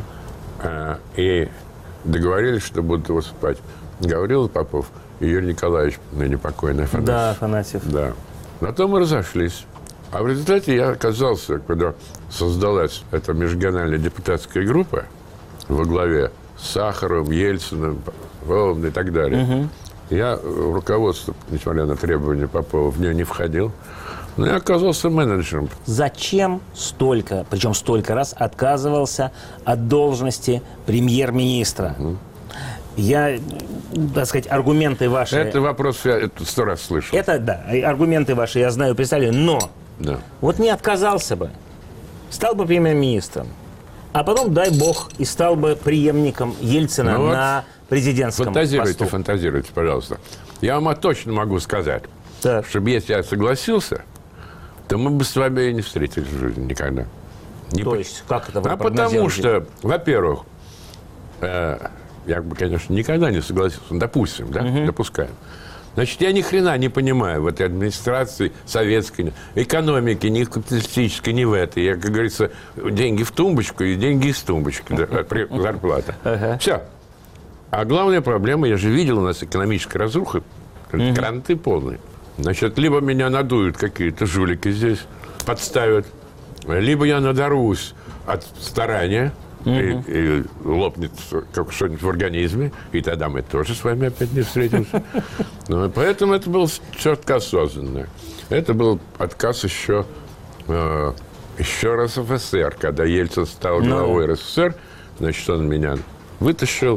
[SPEAKER 2] И договорились, что будут выступать Гаврила Попов и Юрий Николаевич, ныне покойный Афанасьев.
[SPEAKER 1] Да, Афанасьев.
[SPEAKER 2] Да. На то мы разошлись. А в результате я оказался, когда создалась эта межрегиональная депутатская группа во главе с Сахаровым, Ельциным, Воловым и так далее. Угу. Я в руководство, несмотря на требования Попова, в нее не входил. Но я оказался менеджером.
[SPEAKER 1] Зачем столько, причем столько раз, отказывался от должности премьер-министра? Угу. Я, так сказать, аргументы ваши...
[SPEAKER 2] Это вопрос я это сто раз слышал.
[SPEAKER 1] Это, да, аргументы ваши я знаю, представляю, но
[SPEAKER 2] да.
[SPEAKER 1] вот не отказался бы, стал бы премьер-министром, а потом, дай бог, и стал бы преемником Ельцина ну на вот президентском
[SPEAKER 2] фантазируйте,
[SPEAKER 1] посту.
[SPEAKER 2] Фантазируйте, пожалуйста. Я вам точно могу сказать,
[SPEAKER 1] так.
[SPEAKER 2] чтобы если я согласился, то мы бы с вами и не встретились в жизни никогда. Не
[SPEAKER 1] то
[SPEAKER 2] по...
[SPEAKER 1] есть, как это вы
[SPEAKER 2] А потому что, во-первых, э, я бы, конечно, никогда не согласился, допустим, да, угу. допускаем. Значит, я ни хрена не понимаю в этой администрации советской, экономики, ни капиталистической, ни в этой. Я, как говорится, деньги в тумбочку и деньги из тумбочки, зарплата. Все. А главная проблема, я же видел, у нас экономическая разруха, кранты полные. Значит, либо меня надуют какие-то жулики здесь, подставят, либо я надорвусь от старания, mm-hmm. и, и лопнет как что-нибудь в организме, и тогда мы тоже с вами опять не встретимся. Ну, поэтому это было четко осознанно. Это был отказ еще, э, еще раз в СССР. Когда Ельцин стал главой no. РСФСР, значит, он меня вытащил,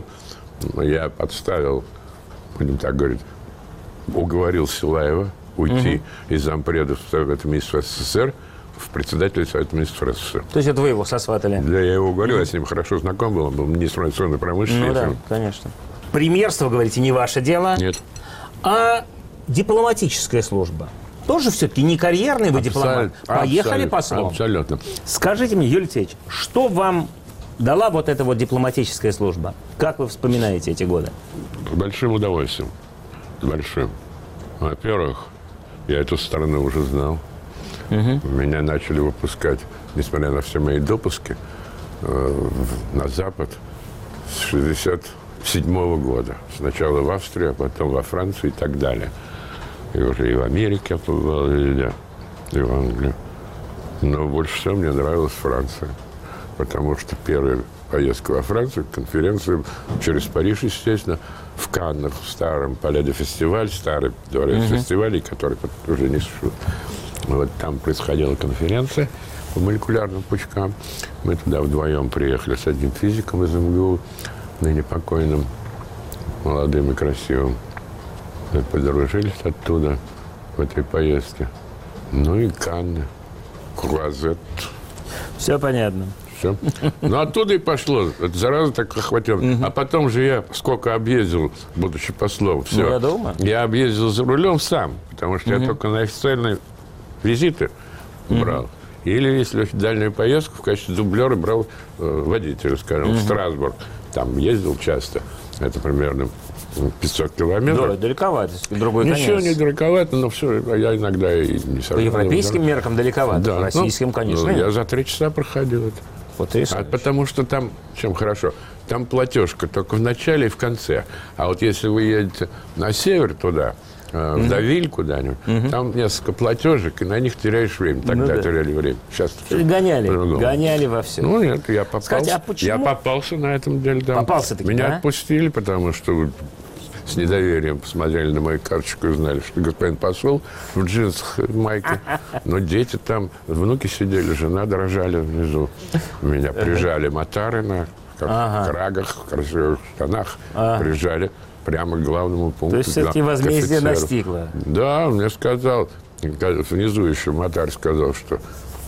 [SPEAKER 2] я подставил, будем так говорить, уговорил Силаева уйти угу. из зампреда Совета министров СССР в председателя Совета министров РСФСР.
[SPEAKER 1] То есть это вы его сосватали?
[SPEAKER 2] Да, я его уговорил, угу. я с ним хорошо знаком был, он был министром авиационной промышленности.
[SPEAKER 1] Ну да, конечно. Премьерство, говорите, не ваше дело.
[SPEAKER 2] Нет.
[SPEAKER 1] А дипломатическая служба? Тоже все-таки не карьерный вы дипломат? Поехали послом?
[SPEAKER 2] Абсолютно.
[SPEAKER 1] Скажите мне, Юрий Алексеевич, что вам дала вот эта вот дипломатическая служба? Как вы вспоминаете эти годы?
[SPEAKER 2] С большим удовольствием. С большим. Во-первых, я эту страну уже знал. Угу. Меня начали выпускать, несмотря на все мои допуски, э, на Запад с шестьдесят седьмого года. Сначала в Австрию, а потом во Францию и так далее. И уже и в Америке я побывал, и, и в Англии. Но больше всего мне нравилась Франция. Потому что первая поездка во Францию, конференция через Париж, естественно, в Каннах, в старом Пале-де-фестиваль, старый дворец uh-huh. фестивалей, который уже не существует. Вот там происходила конференция по молекулярным пучкам. Мы туда вдвоем приехали с одним физиком из МГУ, ныне покойным, молодым и красивым. Мы подружились оттуда в этой поездке. Ну и Канны, Круазет.
[SPEAKER 1] Все понятно.
[SPEAKER 2] Все. Ну, оттуда и пошло. Это зараза так охватила. Угу. А потом же я сколько объездил, будучи послом. Все.
[SPEAKER 1] Ну, я думаю.
[SPEAKER 2] Я объездил за рулем сам, потому что угу. я только на официальные визиты угу. брал. Или, если очень дальнюю поездку, в качестве дублера брал э, водителя, скажем, угу. в Страсбург. Там ездил часто. Это примерно пятьсот километров.
[SPEAKER 1] Да, далековато. Другой
[SPEAKER 2] Ничего
[SPEAKER 1] конец.
[SPEAKER 2] не далековато, но все, я иногда и не совсем.
[SPEAKER 1] По европейским да. меркам далековато,
[SPEAKER 2] да.
[SPEAKER 1] по российским,
[SPEAKER 2] ну,
[SPEAKER 1] конечно.
[SPEAKER 2] Ну, я за три часа проходил это. А потому что там, чем хорошо, там платежка только в начале и в конце. А вот если вы едете на север туда, э, в mm-hmm. Давиль куда-нибудь, mm-hmm. там несколько платежек, и на них теряешь время. Тогда ну, да. теряли время. Сейчас
[SPEAKER 1] гоняли, гоняли во все.
[SPEAKER 2] Ну нет, я попался,
[SPEAKER 1] Скажите, а почему?
[SPEAKER 2] Я попался на этом деле. Там.
[SPEAKER 1] Попался-таки,
[SPEAKER 2] Меня
[SPEAKER 1] да?
[SPEAKER 2] отпустили, потому что с недоверием посмотрели на мою карточку и узнали, что господин посол в джинсах, в майке. Но дети там, внуки сидели, жена дрожали внизу. Меня прижали мотары на ага. крагах, в красивых штанах. Ага. Прижали прямо к главному пункту.
[SPEAKER 1] То есть все-таки возмездие достигло?
[SPEAKER 2] Да, мне сказал, внизу еще мотарь сказал, что...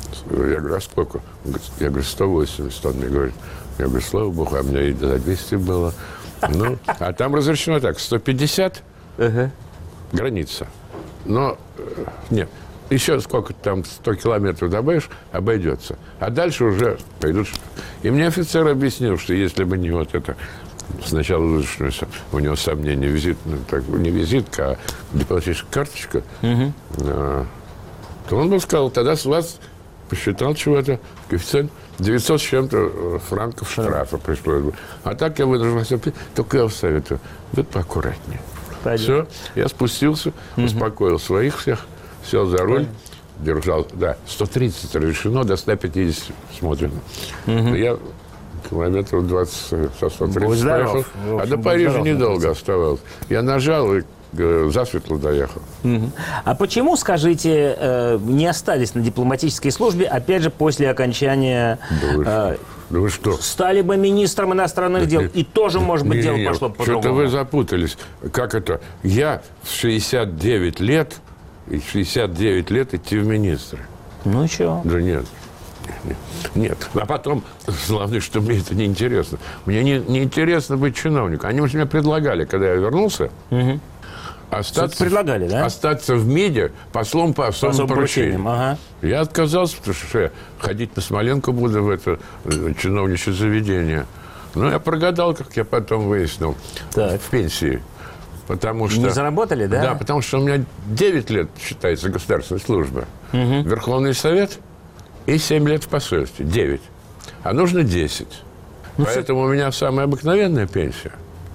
[SPEAKER 2] Я говорю, а сколько? Я говорю, сто восемьдесят. Он мне говорит, я говорю, слава богу, а мне и за двести было. Ну, а там разрешено так, сто пятьдесят uh-huh. граница. Но, нет, еще сколько там, сто километров добавишь, обойдется. А дальше уже пойдут. И мне офицер объяснил, что если бы не вот это, сначала у него сомнения, визит, ну, так, не визитка, а дипломатическая карточка, uh-huh. а, то он бы сказал, тогда с вас посчитал чего-то, коэффициент девятьсот с чем-то франков штрафа пришлось бы. А так я вынужден, только я вам советую, быть поаккуратнее. Пойдем. Все, я спустился, угу. успокоил своих всех, сел за руль, Пойдем. держал, да, сто тридцать разрешено, до ста пятидесяти смотрим. Угу. Я километров двадцать со сто тридцать поехал, а до Парижа недолго оставалось. Я нажал и засветло доехал.
[SPEAKER 1] Угу. А почему, скажите, э, не остались на дипломатической службе, опять же, после окончания...
[SPEAKER 2] Да вы, э, да вы что?
[SPEAKER 1] Стали бы министром иностранных нет, дел, нет, и тоже, может быть, нет, дело нет, пошло по-другому.
[SPEAKER 2] Что-то вы запутались. Как это? Я в шестьдесят девять лет, и шестьдесят девять лет идти в министры.
[SPEAKER 1] Ну и чего?
[SPEAKER 2] Да нет. Нет, нет. А потом, главное, что мне это неинтересно. Мне не, не интересно быть чиновником. Они мне предлагали, когда я вернулся, угу. Остаться,
[SPEAKER 1] предлагали, да?
[SPEAKER 2] остаться в МИДе послом по особым поручениям. Ага. Я отказался, потому что я ходить на Смоленку буду в это чиновничье заведение. Но я прогадал, как я потом выяснил, так. в пенсии. Потому что,
[SPEAKER 1] не заработали, да?
[SPEAKER 2] Да, потому что у меня девять лет считается государственная служба. Угу. Верховный Совет и семь лет в посольстве. девять. А нужно десять. Ну, Поэтому с... у меня самая обыкновенная пенсия.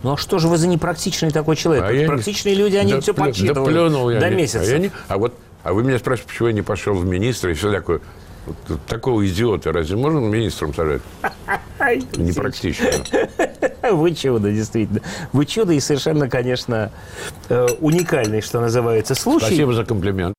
[SPEAKER 1] Ну а что же вы за непрактичный такой человек?
[SPEAKER 2] А
[SPEAKER 1] Практичные
[SPEAKER 2] не...
[SPEAKER 1] люди, они
[SPEAKER 2] да
[SPEAKER 1] все
[SPEAKER 2] плю...
[SPEAKER 1] подсчитывают
[SPEAKER 2] да плюнул я
[SPEAKER 1] до
[SPEAKER 2] не...
[SPEAKER 1] месяца.
[SPEAKER 2] А, я не... а вот, а вы меня спрашиваете, почему я не пошел в министры и все такое. Вот, такого идиота разве можно министром сажать? Непрактично.
[SPEAKER 1] Вы чудо, действительно. Вы чудо и совершенно, конечно, уникальный, что называется, случай.
[SPEAKER 2] Спасибо за комплимент.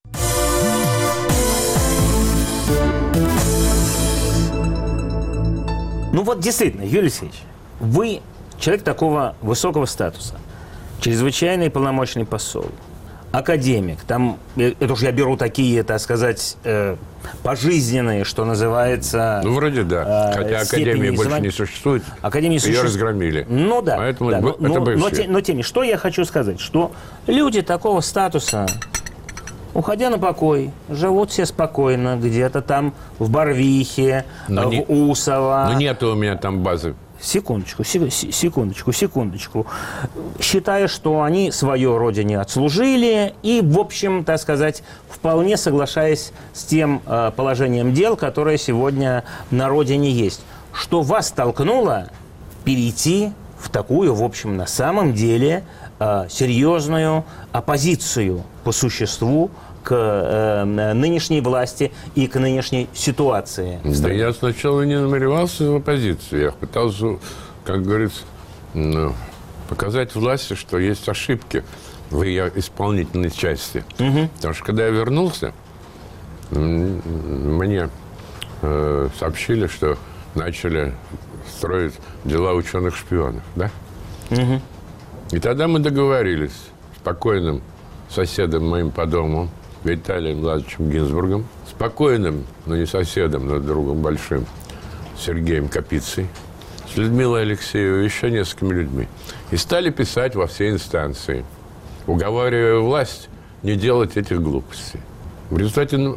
[SPEAKER 1] Ну вот действительно, Юрий Алексеевич, вы человек такого высокого статуса, чрезвычайный полномочный посол, академик, там, это уж я беру такие, так сказать, э, пожизненные, что называется...
[SPEAKER 2] Ну, вроде да,
[SPEAKER 1] э,
[SPEAKER 2] хотя академии больше зван... не существует,
[SPEAKER 1] Академии
[SPEAKER 2] ее
[SPEAKER 1] существует...
[SPEAKER 2] разгромили.
[SPEAKER 1] Ну да,
[SPEAKER 2] поэтому
[SPEAKER 1] да
[SPEAKER 2] это
[SPEAKER 1] но, но,
[SPEAKER 2] бывшие.
[SPEAKER 1] но, те, но теми, что я хочу сказать, что люди такого статуса, уходя на покой, живут все спокойно, где-то там в Барвихе,
[SPEAKER 2] но
[SPEAKER 1] в
[SPEAKER 2] не,
[SPEAKER 1] Усово.
[SPEAKER 2] Но нет у меня там базы.
[SPEAKER 1] Секундочку, секундочку, секундочку. Считая, что они свое родине отслужили и, в общем, так сказать, вполне соглашаясь с тем э, положением дел, которое сегодня на родине есть. Что вас толкнуло перейти в такую, в общем, на самом деле э, серьезную оппозицию по существу к э, нынешней власти и к нынешней ситуации?
[SPEAKER 2] Да я сначала не намеревался в оппозицию. Я пытался, как говорится, ну, показать власти, что есть ошибки в ее исполнительной части. Угу. Потому что когда я вернулся, мне э, сообщили, что начали строить дела ученых-шпионов. Да? Угу. И тогда мы договорились с спокойным соседом моим по дому, Виталием Владимировичем Гинзбургом, спокойным, но не соседом, но другом большим, Сергеем Капицей, с Людмилой Алексеевой и еще несколькими людьми. И стали писать во все инстанции, уговаривая власть не делать этих глупостей. В результате ну,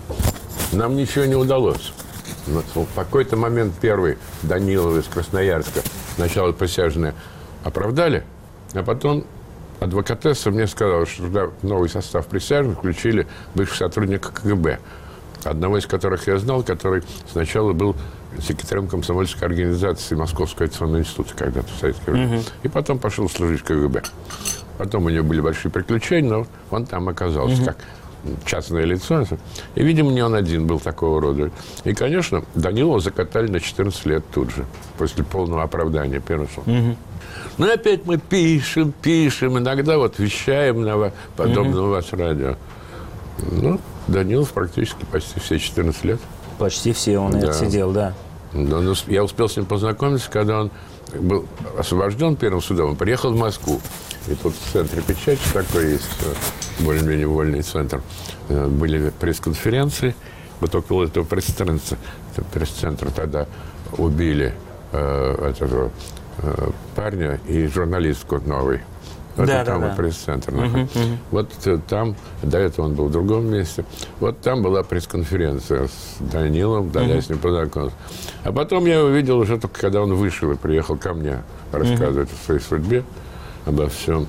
[SPEAKER 2] нам ничего не удалось. Но в какой-то момент первый Данилов из Красноярска, сначала присяжные, оправдали, а потом адвокатесса мне сказала, что туда в новый состав присяжных включили бывших сотрудников КГБ, одного из которых я знал, который сначала был секретарем комсомольской организации Московского авиационного института когда-то в советское время. Uh-huh. И потом пошел служить в КГБ. Потом у него были большие приключения, но он там оказался uh-huh. как частное лицо. И, видимо, не он один был такого рода. И, конечно, Данилова закатали на четырнадцать лет тут же, после полного оправдания первого суда. Uh-huh. Ну и опять мы пишем, пишем, иногда вот вещаем на подобное у вас радио. Ну, Данилов практически почти все четырнадцать лет.
[SPEAKER 1] Почти все он и да. отсидел, да.
[SPEAKER 2] да ну, я успел с ним познакомиться, когда он был освобожден первым судом, он приехал в Москву. И тут в центре печати такой есть, более-менее вольный центр. Были пресс-конференции. Вот около этого пресс-центра, пресс-центра тогда убили э, этого э, парня и журналистку новый. Вот да, там да, да. пресс-центр. Uh-huh, uh-huh. Вот там, до этого он был в другом месте. Вот там была пресс-конференция с Данилом, да, uh-huh. я с ним познакомился. А потом я увидел уже только, когда он вышел и приехал ко мне рассказывать uh-huh. о своей судьбе, обо всем.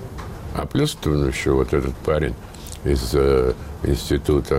[SPEAKER 2] А плюс еще вот этот парень из э, института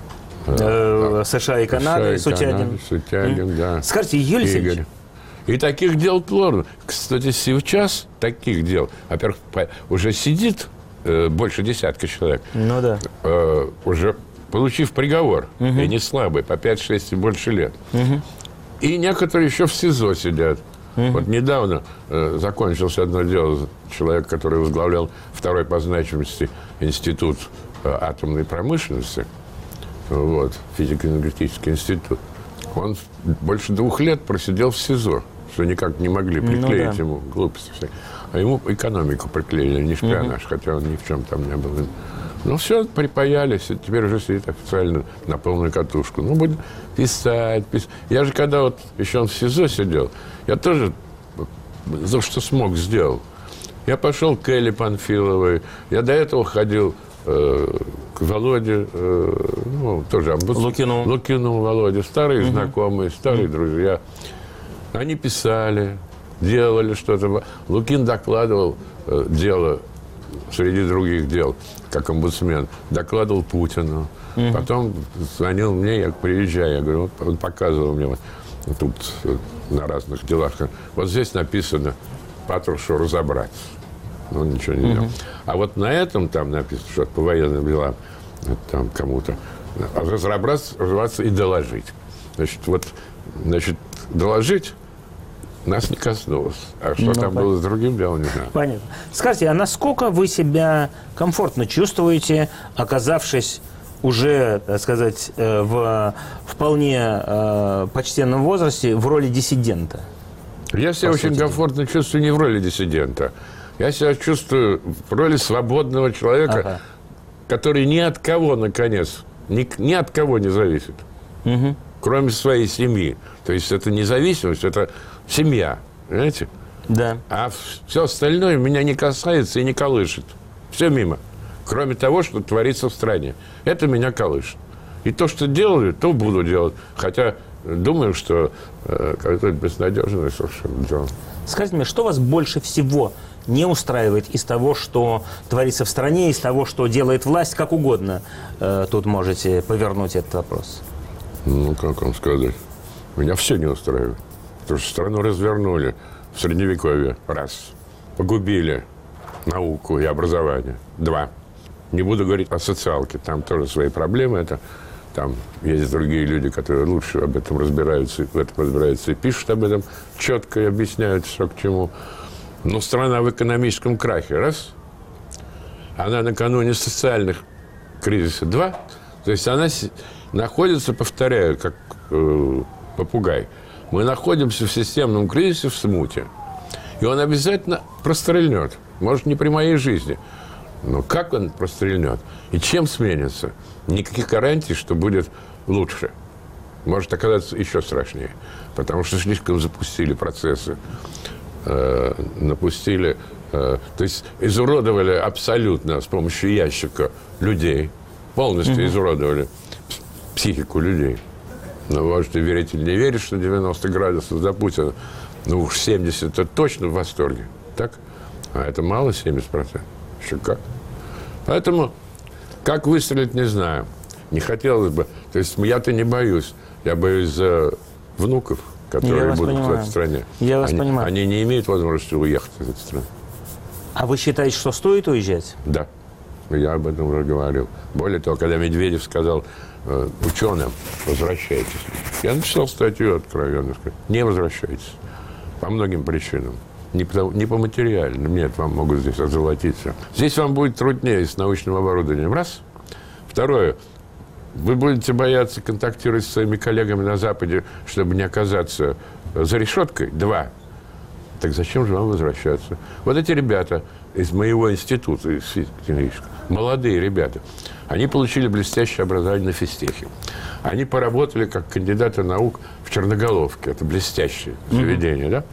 [SPEAKER 1] э, США и Канады, Сутягин.
[SPEAKER 2] Сутягин, mm. да.
[SPEAKER 1] Скажите, Юрий Алексеевич.
[SPEAKER 2] И таких дел плотно. Кстати, сейчас таких дел, во-первых, уже сидит э, больше десятка человек.
[SPEAKER 1] Ну да.
[SPEAKER 2] Э, уже получив приговор, угу. и не слабый, по пять-шесть и больше лет. Угу. И некоторые еще в СИЗО сидят. Угу. Вот недавно э, закончилось одно дело. Человек, который возглавлял второй по значимости институт э, атомной промышленности, вот, физико-энергетический институт, он больше двух лет просидел в СИЗО, что никак не могли приклеить ну, да. ему глупости. А ему экономику приклеили, не шпионаж, угу. хотя он ни в чем там не был. Ну, все, припаялись, и теперь уже сидит официально на полную катушку. Ну, будет писать, писать. Я же, когда вот еще он в СИЗО сидел, я тоже за что смог сделал. Я пошел к Элле Панфиловой, я до этого ходил э, к Володе, э, ну, тоже омбудсмен.
[SPEAKER 1] Лукину.
[SPEAKER 2] Лукину, Володе, старые угу. знакомые, старые угу. друзья. Они писали, делали что-то. Лукин докладывал э, дело, среди других дел, как омбудсмен, докладывал Путину. Угу. Потом звонил мне, я приезжаю, я говорю, он показывал мне вот, тут на разных делах. Вот здесь написано Патрушеву разобраться. Ну, ничего не делал. А вот на этом там написано, что по военным делам там кому-то разобраться, разобраться и доложить. Значит, вот, значит, доложить нас не коснулось. А что ну, там понятно. Было с другим делом, не знаю.
[SPEAKER 1] Понятно. Скажите, а насколько вы себя комфортно чувствуете, оказавшись уже, так сказать, в вполне э, почтенном возрасте в роли диссидента?
[SPEAKER 2] Я себя очень сути. комфортно чувствую не в роли диссидента. Я себя чувствую в роли свободного человека, ага. который ни от кого, наконец, ни, ни от кого не зависит. Угу. Кроме своей семьи. То есть это независимость, это семья. Понимаете?
[SPEAKER 1] Да.
[SPEAKER 2] А все остальное меня не касается и не колышет. Все мимо. Кроме того, что творится в стране. Это меня колышет. И то, что делаю, то буду делать. Хотя думаю, что э, как-то безнадежное совершенно дело.
[SPEAKER 1] Скажите мне, что вас больше всего не устраивает из того, что творится в стране, из того, что делает власть, как угодно? Э, тут можете повернуть этот вопрос.
[SPEAKER 2] Ну, как вам сказать? Меня все не устраивает. Потому что страну развернули в Средневековье. Раз. Погубили науку и образование. Два. Не буду говорить о социалке. Там тоже свои проблемы. Это, там есть другие люди, которые лучше об этом разбираются, в этом разбираются и пишут об этом четко и объясняют, что к чему. Но страна в экономическом крахе. Раз. Она накануне социальных кризисов. Два. То есть она находится, повторяю, как э, попугай. Мы находимся в системном кризисе, в смуте. И он обязательно прострельнет. Может, не при моей жизни. Но как он прострельнет? И чем сменится? Никаких гарантий, что будет лучше. Может оказаться еще страшнее. Потому что слишком запустили процессы. Э, напустили... Э, то есть изуродовали абсолютно с помощью ящика людей. Полностью mm-hmm. изуродовали психику людей. Но можете верить или не верить, что девяносто градусов за Путина. Ну уж семьдесят, это точно в восторге. Так? А это мало, семьдесят процентов. Еще как. Поэтому, как выстрелить, не знаю. Не хотелось бы. То есть я-то не боюсь. Я боюсь за внуков, которые будут понимаю. в этой стране.
[SPEAKER 1] Я вас
[SPEAKER 2] они,
[SPEAKER 1] понимаю.
[SPEAKER 2] Они не имеют возможности уехать из этой страны.
[SPEAKER 1] А вы считаете, что стоит уезжать?
[SPEAKER 2] Да. Я об этом уже говорил. Более того, когда Медведев сказал э, ученым, возвращайтесь. Я написал статью откровенно, сказать, не возвращайтесь. По многим причинам. Не по, не по материальным. Нет, вам могут здесь озолотить все. Здесь вам будет труднее с научным оборудованием. Раз. Второе. Вы будете бояться контактировать с своими коллегами на Западе, чтобы не оказаться за решеткой. Два. Так зачем же вам возвращаться? Вот эти ребята из моего института, из физико-технического, молодые ребята, они получили блестящее образование на физтехе. Они поработали как кандидаты наук в Черноголовке. Это блестящее заведение, mm-hmm. да?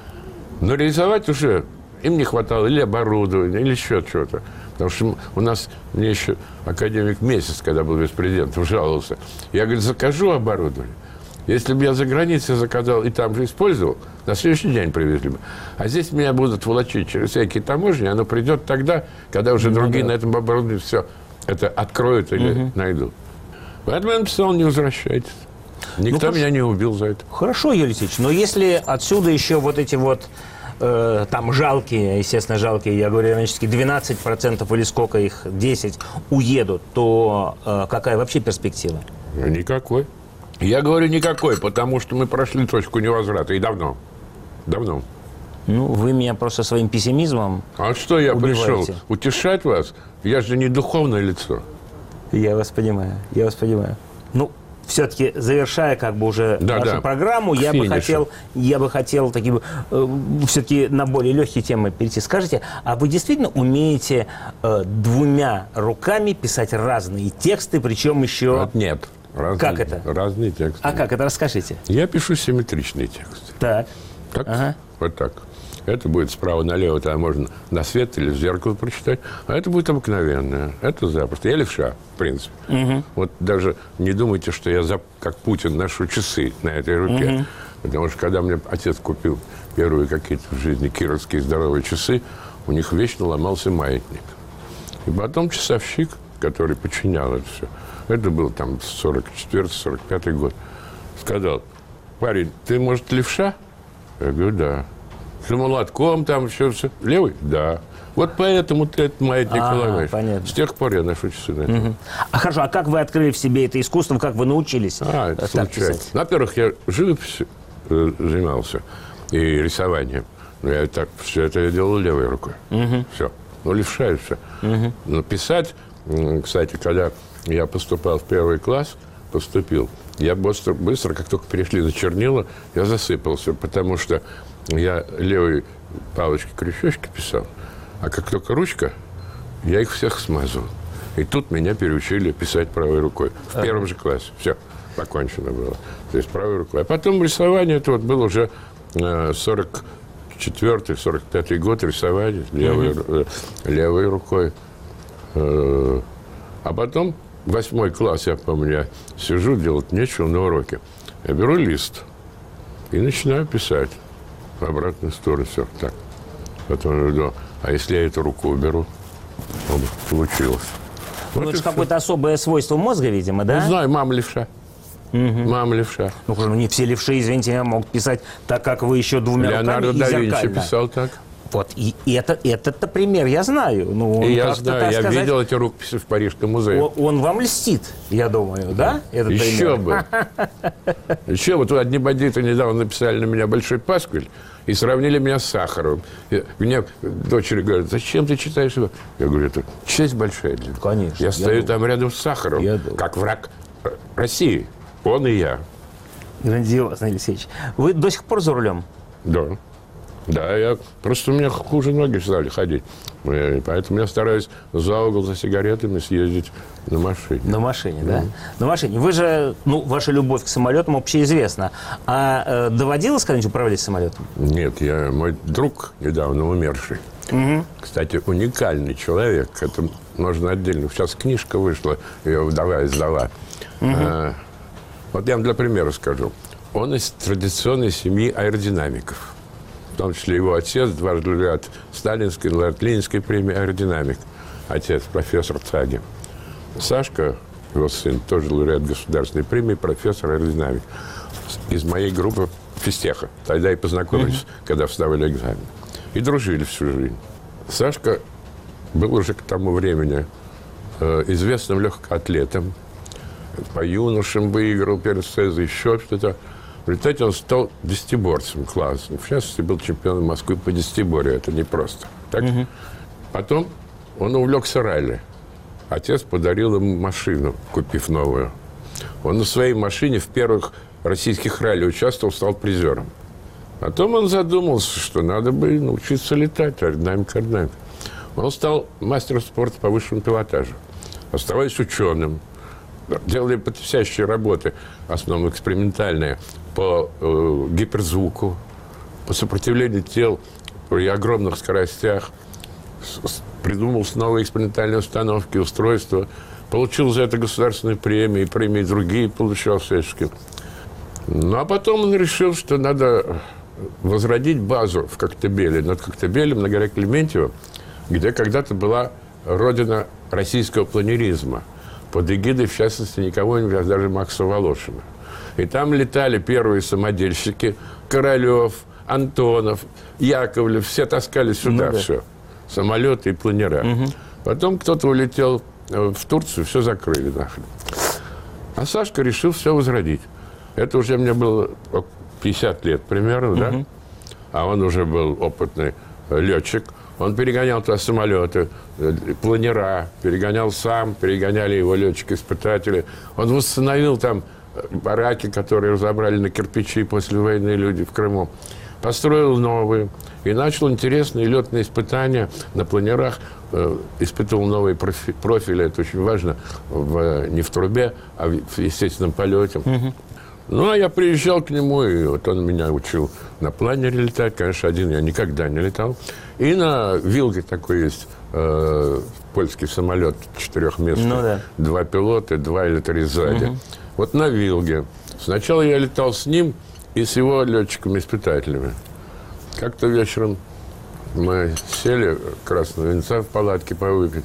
[SPEAKER 2] Но реализовать уже им не хватало или оборудования, или еще чего-то. Потому что у нас, мне еще академик Месяц, когда был беспрезидентом, жаловался. Я, говорю, закажу оборудование. Если бы я за границей заказал и там же использовал, на следующий день привезли бы. А здесь меня будут волочить через всякие таможни, оно придет тогда, когда уже ну, другие да. на этом оборудовании все это откроют или угу. найдут. Поэтому я написал, не возвращайтесь. Никто ну, меня не убил за это.
[SPEAKER 1] Хорошо, Юрий Алексеевич, но если отсюда еще вот эти вот э, там жалкие, естественно, жалкие, я говорю иронически, двенадцать процентов или сколько их, десять уедут, то э, какая вообще перспектива?
[SPEAKER 2] Никакой. Я говорю никакой, потому что мы прошли точку невозврата. И давно. Давно.
[SPEAKER 1] Ну, вы меня просто своим пессимизмом
[SPEAKER 2] А что я
[SPEAKER 1] убиваете.
[SPEAKER 2] Пришел? Утешать вас? Я же не духовное лицо.
[SPEAKER 1] Я вас понимаю. Я вас понимаю. Ну, все-таки, завершая как бы уже
[SPEAKER 2] да,
[SPEAKER 1] нашу
[SPEAKER 2] да.
[SPEAKER 1] программу, я бы хотел, я бы хотел такие, э, все-таки на более легкие темы перейти. Скажите, а вы действительно умеете э, двумя руками писать разные тексты, причем еще...
[SPEAKER 2] Вот нет. Разные,
[SPEAKER 1] как это?
[SPEAKER 2] Разные тексты.
[SPEAKER 1] А как это? Расскажите.
[SPEAKER 2] Я пишу симметричные тексты.
[SPEAKER 1] Так.
[SPEAKER 2] Так?
[SPEAKER 1] Ага.
[SPEAKER 2] Вот так. Это будет справа налево, там можно на свет или в зеркало прочитать. А это будет обыкновенное. Это запросто. Я левша, в принципе. Угу. Вот даже не думайте, что я, за, как Путин, ношу часы на этой руке. Угу. Потому что когда мне отец купил первые какие-то в жизни кировские здоровые часы, у них вечно ломался маятник. И потом часовщик, который подчинял это все, это был там сорок четвёртый сорок пятый год, сказал: парень, ты, может, левша? Я говорю, да. С молотком там все, все. Левый? Да. Вот поэтому ты этот маятник
[SPEAKER 1] А,
[SPEAKER 2] ломаешь.
[SPEAKER 1] понятно.
[SPEAKER 2] С тех пор я ношу часы на это.
[SPEAKER 1] Угу. А хорошо, а как вы открыли в себе это искусство, как вы научились
[SPEAKER 2] А, это
[SPEAKER 1] так
[SPEAKER 2] случайно.
[SPEAKER 1] писать?
[SPEAKER 2] Во-первых, я живописью э, занимался и рисованием. Но я так, все это я делал левой рукой. Угу. Все. Ну, левша и все. Угу. Но писать, кстати, когда я поступал в первый класс, поступил, я быстро, быстро, как только перешли на чернила, я засыпался, потому что я левой палочкой-крючочки писал, а как только ручка, я их всех смазывал. И тут меня переучили писать правой рукой. В первом же классе. Все, покончено было. То есть правой рукой. А потом рисование, это вот был уже сорок четвёртый сорок пятый год, рисование левой, mm-hmm. левой рукой. А потом восьмой класс, я помню, я сижу, делать нечего на уроке. Я беру лист и начинаю писать в обратную сторону. Все так. Потом иду. А если я эту руку уберу? Получилось.
[SPEAKER 1] Ну,
[SPEAKER 2] Вот
[SPEAKER 1] это же какое-то особое свойство мозга, видимо, да?
[SPEAKER 2] Не знаю, мама левша. Угу. Мама левша.
[SPEAKER 1] Ну, ну, не все левши, извините, могут писать так, как вы еще двумя
[SPEAKER 2] Леонардо
[SPEAKER 1] руками и
[SPEAKER 2] да Винчи
[SPEAKER 1] зеркально.
[SPEAKER 2] писал так.
[SPEAKER 1] Вот, и, и это, этот-то пример я знаю. Ну,
[SPEAKER 2] и я
[SPEAKER 1] как-то,
[SPEAKER 2] знаю,
[SPEAKER 1] так
[SPEAKER 2] я
[SPEAKER 1] сказать,
[SPEAKER 2] видел эти рукописи в Парижском музее.
[SPEAKER 1] Он, он вам льстит, я думаю, да? Этот
[SPEAKER 2] Еще
[SPEAKER 1] пример?
[SPEAKER 2] бы. Еще вот одни бандиты недавно написали на меня большой пасквиль и сравнили меня с Сахаровым. И мне дочери говорят, зачем ты читаешь его? Я говорю, это честь большая для меня.
[SPEAKER 1] Конечно.
[SPEAKER 2] Я, я стою
[SPEAKER 1] думаю.
[SPEAKER 2] там рядом с Сахаровым,
[SPEAKER 1] Я думаю.
[SPEAKER 2] как враг России. Он и я.
[SPEAKER 1] Грандиозно, Алексеевич. Вы до сих пор за рулем?
[SPEAKER 2] Да. Да, я просто у меня хуже ноги стали ходить. И поэтому я стараюсь за угол за сигаретами съездить на машине.
[SPEAKER 1] На машине, да? Mm-hmm. На машине. Вы же, ну, ваша любовь к самолетам общеизвестна. А э, доводилось когда-нибудь управлять самолетом?
[SPEAKER 2] Нет, я, мой друг, недавно умерший, mm-hmm. кстати, уникальный человек. Это можно отдельно. Сейчас книжка вышла, ее вдова издала. Mm-hmm. А, вот я вам для примера скажу. Он из традиционной семьи аэродинамиков. В том числе его отец, дважды лауреат Сталинской, Ленинской премии аэродинамик. Отец, профессор Цаги. Сашка, его сын, тоже лауреат государственной премии, профессор аэродинамик. Из моей группы физтеха. Тогда и познакомились, mm-hmm. когда вставали экзамен. И дружили всю жизнь. Сашка был уже к тому времени э, известным легкоатлетом. По юношам выиграл первенство, еще что-то. В результате он стал десятиборцем классным. В частности, был чемпионом Москвы по десятиборью. Это непросто. Так? Угу. Потом он увлекся ралли. Отец подарил ему машину, купив новую. Он на своей машине в первых российских ралли участвовал, стал призером. Потом он задумался, что надо бы научиться летать. Аэродинамик, аэродинамик. Он стал мастером спорта по высшему пилотажу. Оставаясь ученым. Делали потрясающие работы, в основном экспериментальные, по э, гиперзвуку, по сопротивлению тел при огромных скоростях. С, с, придумал новые экспериментальные установки, устройства. Получил за это государственные премии, премии другие получал всячески. Ну, а потом он решил, что надо возродить базу в Коктебеле, над Коктебелем, на горе Клементьево, где когда-то была родина российского планеризма. Под эгидой, в частности, никого не взял, даже Макса Волошина. И там летали первые самодельщики. Королев, Антонов, Яковлев. Все таскали сюда, ну, да. все. Самолеты и планера. Угу. Потом кто-то улетел в Турцию, все закрыли нахрен. А Сашка решил все возродить. Это уже мне было пятьдесят лет примерно, угу. да? А он уже был опытный летчик. Он перегонял туда самолеты, планера, перегонял сам, перегоняли его летчики-испытатели. Он восстановил там бараки, которые разобрали на кирпичи после войны люди в Крыму. Построил новые. И начал интересные летные испытания на планерах. Испытывал новые профи- профили, это очень важно, в, не в трубе, а в естественном полете. Угу. Ну, а я приезжал к нему, и вот он меня учил на планере летать. Конечно, один я никогда не летал. И на Вилге такой есть э, польский самолет четырехместный. Ну, да. Два пилота, два или три сзади. Угу. Вот на Вилге. Сначала я летал с ним и с его летчиками-испытателями. Как-то вечером мы сели красного винца в палатке повыпить.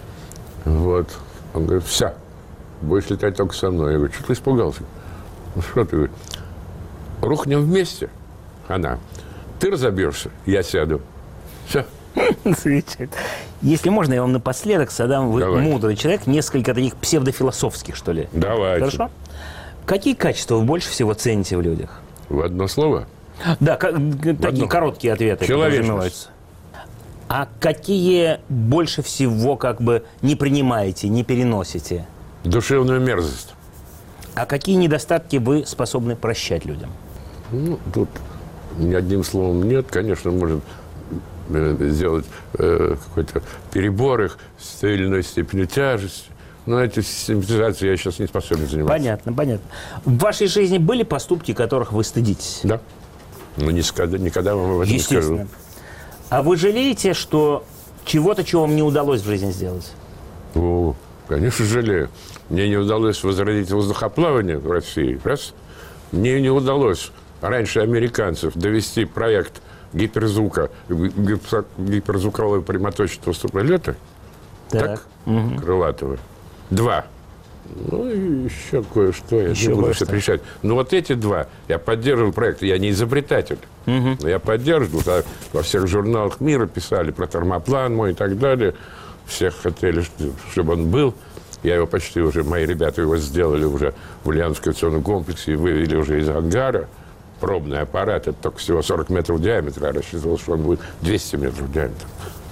[SPEAKER 2] Вот. Он говорит, все, будешь летать только со мной. Я говорю, что ты испугался? Ну, что ты, говорит, рухнем вместе, она. Ты разобьешься, я сяду. Все.
[SPEAKER 1] Замечательно. Если можно, я вам напоследок задам, вы
[SPEAKER 2] Давай.
[SPEAKER 1] мудрый человек, несколько таких псевдофилософских, что ли.
[SPEAKER 2] Давайте.
[SPEAKER 1] Хорошо? Какие качества вы больше всего цените в людях?
[SPEAKER 2] В одно слово?
[SPEAKER 1] Да, как, такие
[SPEAKER 2] одно.
[SPEAKER 1] короткие ответы.
[SPEAKER 2] Человечность.
[SPEAKER 1] А какие больше всего как бы не принимаете, не переносите?
[SPEAKER 2] Душевную мерзость.
[SPEAKER 1] А какие недостатки вы способны прощать людям?
[SPEAKER 2] Ну, тут ни одним словом нет. Конечно, может э, сделать э, какой-то перебор их с той или иной степенью тяжести. Но этой систематизацией я сейчас не способен заниматься.
[SPEAKER 1] Понятно, понятно. В вашей жизни были поступки, которых вы стыдитесь?
[SPEAKER 2] Да. Но никогда, никогда вам об этом не скажу.
[SPEAKER 1] Естественно. А вы жалеете, что чего-то, чего вам не удалось в жизни сделать?
[SPEAKER 2] О, конечно, жалею. Мне не удалось возродить воздухоплавание в России. Раз. Мне не удалось раньше американцев довести проект гиперзвука, гиперзвукового прямоточного супролета. Так? так? Угу. Крылатого. Два. Ну, и еще кое-что. Я
[SPEAKER 1] еще
[SPEAKER 2] не буду
[SPEAKER 1] кое-что.
[SPEAKER 2] все перечислять. Но вот эти два. Я поддерживал проект. Я не изобретатель. Угу. Но я поддерживал. Во всех журналах мира писали про термоплан мой и так далее. Всех хотели, чтобы он был. Я его почти уже, мои ребята его сделали уже в Ульяновском авиационном комплексе и вывели уже из ангара. Пробный аппарат. Это только всего сорок метров диаметра. Я рассчитывал, что он будет двести метров диаметра.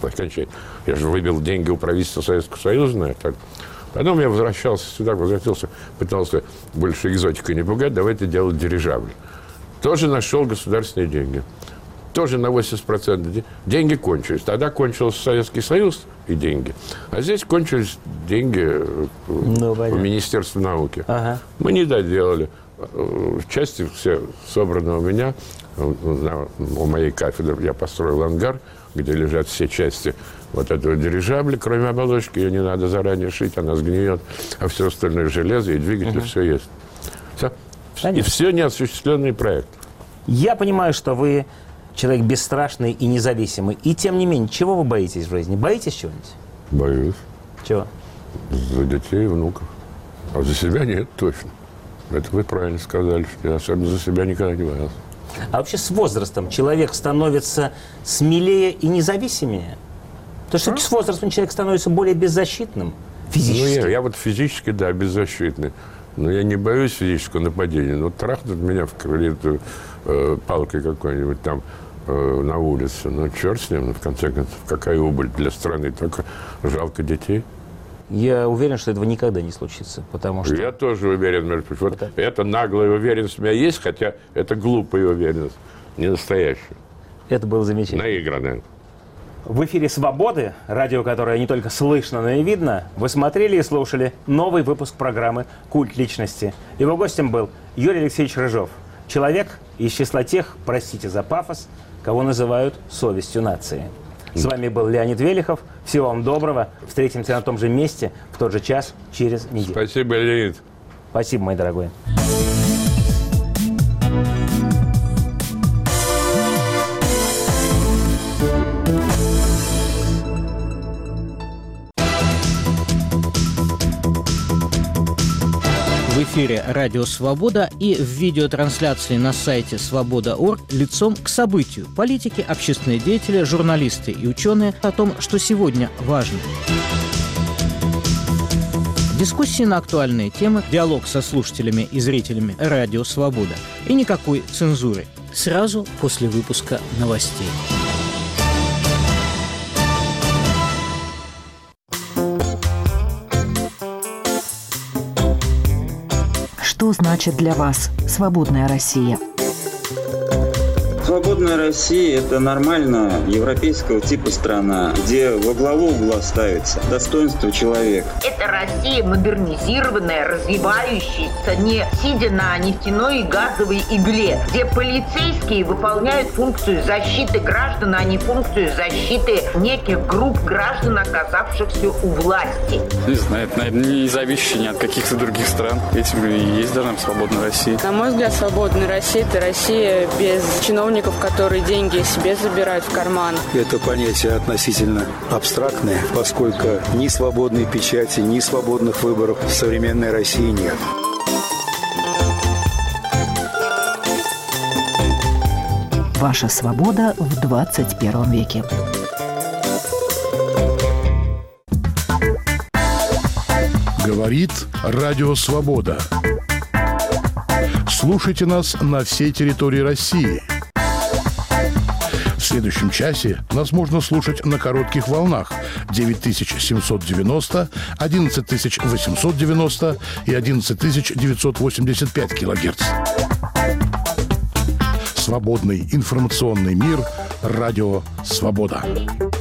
[SPEAKER 2] Я же выбил деньги у правительства Советского Союза на это. Потом я возвращался сюда, возвратился, пытался больше экзотикой не пугать, давайте делать дирижабль. Тоже нашел государственные деньги. Тоже на восемьдесят процентов. Деньги кончились. Тогда кончился Советский Союз и деньги. А здесь кончились деньги ну, по Министерству науки. Ага. Мы не доделали. Части все собраны у меня. У моей кафедры я построил ангар, где лежат все части вот этого дирижабля, кроме оболочки. Ее не надо заранее шить, она сгниет. А все остальное железо и двигатель, угу. все есть. Все. И все неосуществленный проект. Я понимаю, что вы человек бесстрашный и независимый. И тем не менее, чего вы боитесь в жизни? Боитесь чего-нибудь? Боюсь. Чего? За детей и внуков. А за себя нет, точно. Это вы правильно сказали, что я особенно за себя никогда не боялся. А вообще с возрастом человек становится смелее и независимее? Потому что а? с возрастом человек становится более беззащитным физически. Ну, я, я вот физически, да, беззащитный. Но я не боюсь физического нападения. Но трахнут меня в крылья э, палкой какой-нибудь там э, на улице. Ну, черт с ним, в конце концов. Какая убыль для страны. Только жалко детей. Я уверен, что этого никогда не случится, потому что... Я тоже уверен, между прочим. Вот это... эта наглая уверенность у меня есть, хотя это глупая уверенность, не настоящая. Это было замечательно. Наигранная. В эфире «Свободы», радио, которое не только слышно, но и видно, вы смотрели и слушали новый выпуск программы «Культ личности». Его гостем был Юрий Алексеевич Рыжов. Человек из числа тех, простите за пафос, кого называют совестью нации. С вами был Леонид Велихов. Всего вам доброго. Встретимся на том же месте в тот же час через неделю. Спасибо, Леонид. Спасибо, мой дорогой.
[SPEAKER 3] В эфире «Радио Свобода» и в видеотрансляции на сайте свобода точка орг лицом к событию. Политики, общественные деятели, журналисты и ученые о том, что сегодня важно. Дискуссии на актуальные темы, диалог со слушателями и зрителями «Радио Свобода». И никакой цензуры. Сразу после выпуска новостей.
[SPEAKER 4] Что значит для вас свободная Россия?
[SPEAKER 5] Свободная Россия – это нормальная европейского типа страна, где во главу угла ставится достоинство человека.
[SPEAKER 6] Это Россия модернизированная, развивающаяся, не сидя на нефтяной и газовой игле, где полицейские выполняют функцию защиты граждан, а не функцию защиты неких групп граждан, оказавшихся у власти.
[SPEAKER 7] Не знаю, это, наверное, не зависящее ни от каких-то других стран. Этим и есть должна быть свободная Россия.
[SPEAKER 8] На мой взгляд, свободная Россия – это Россия без чиновников, которые деньги себе забирают в карман.
[SPEAKER 9] Это понятие относительно абстрактное, поскольку ни свободной печати, ни свободных выборов в современной России нет.
[SPEAKER 4] Ваша свобода в двадцать первом веке.
[SPEAKER 10] Говорит Радио Свобода. Слушайте нас на всей территории России. В следующем часе нас можно слушать на коротких волнах девять тысяч семьсот девяносто, одиннадцать тысяч восемьсот девяносто и одиннадцать тысяч девятьсот восемьдесят пять килогерц. Свободный информационный мир. Радио Свобода.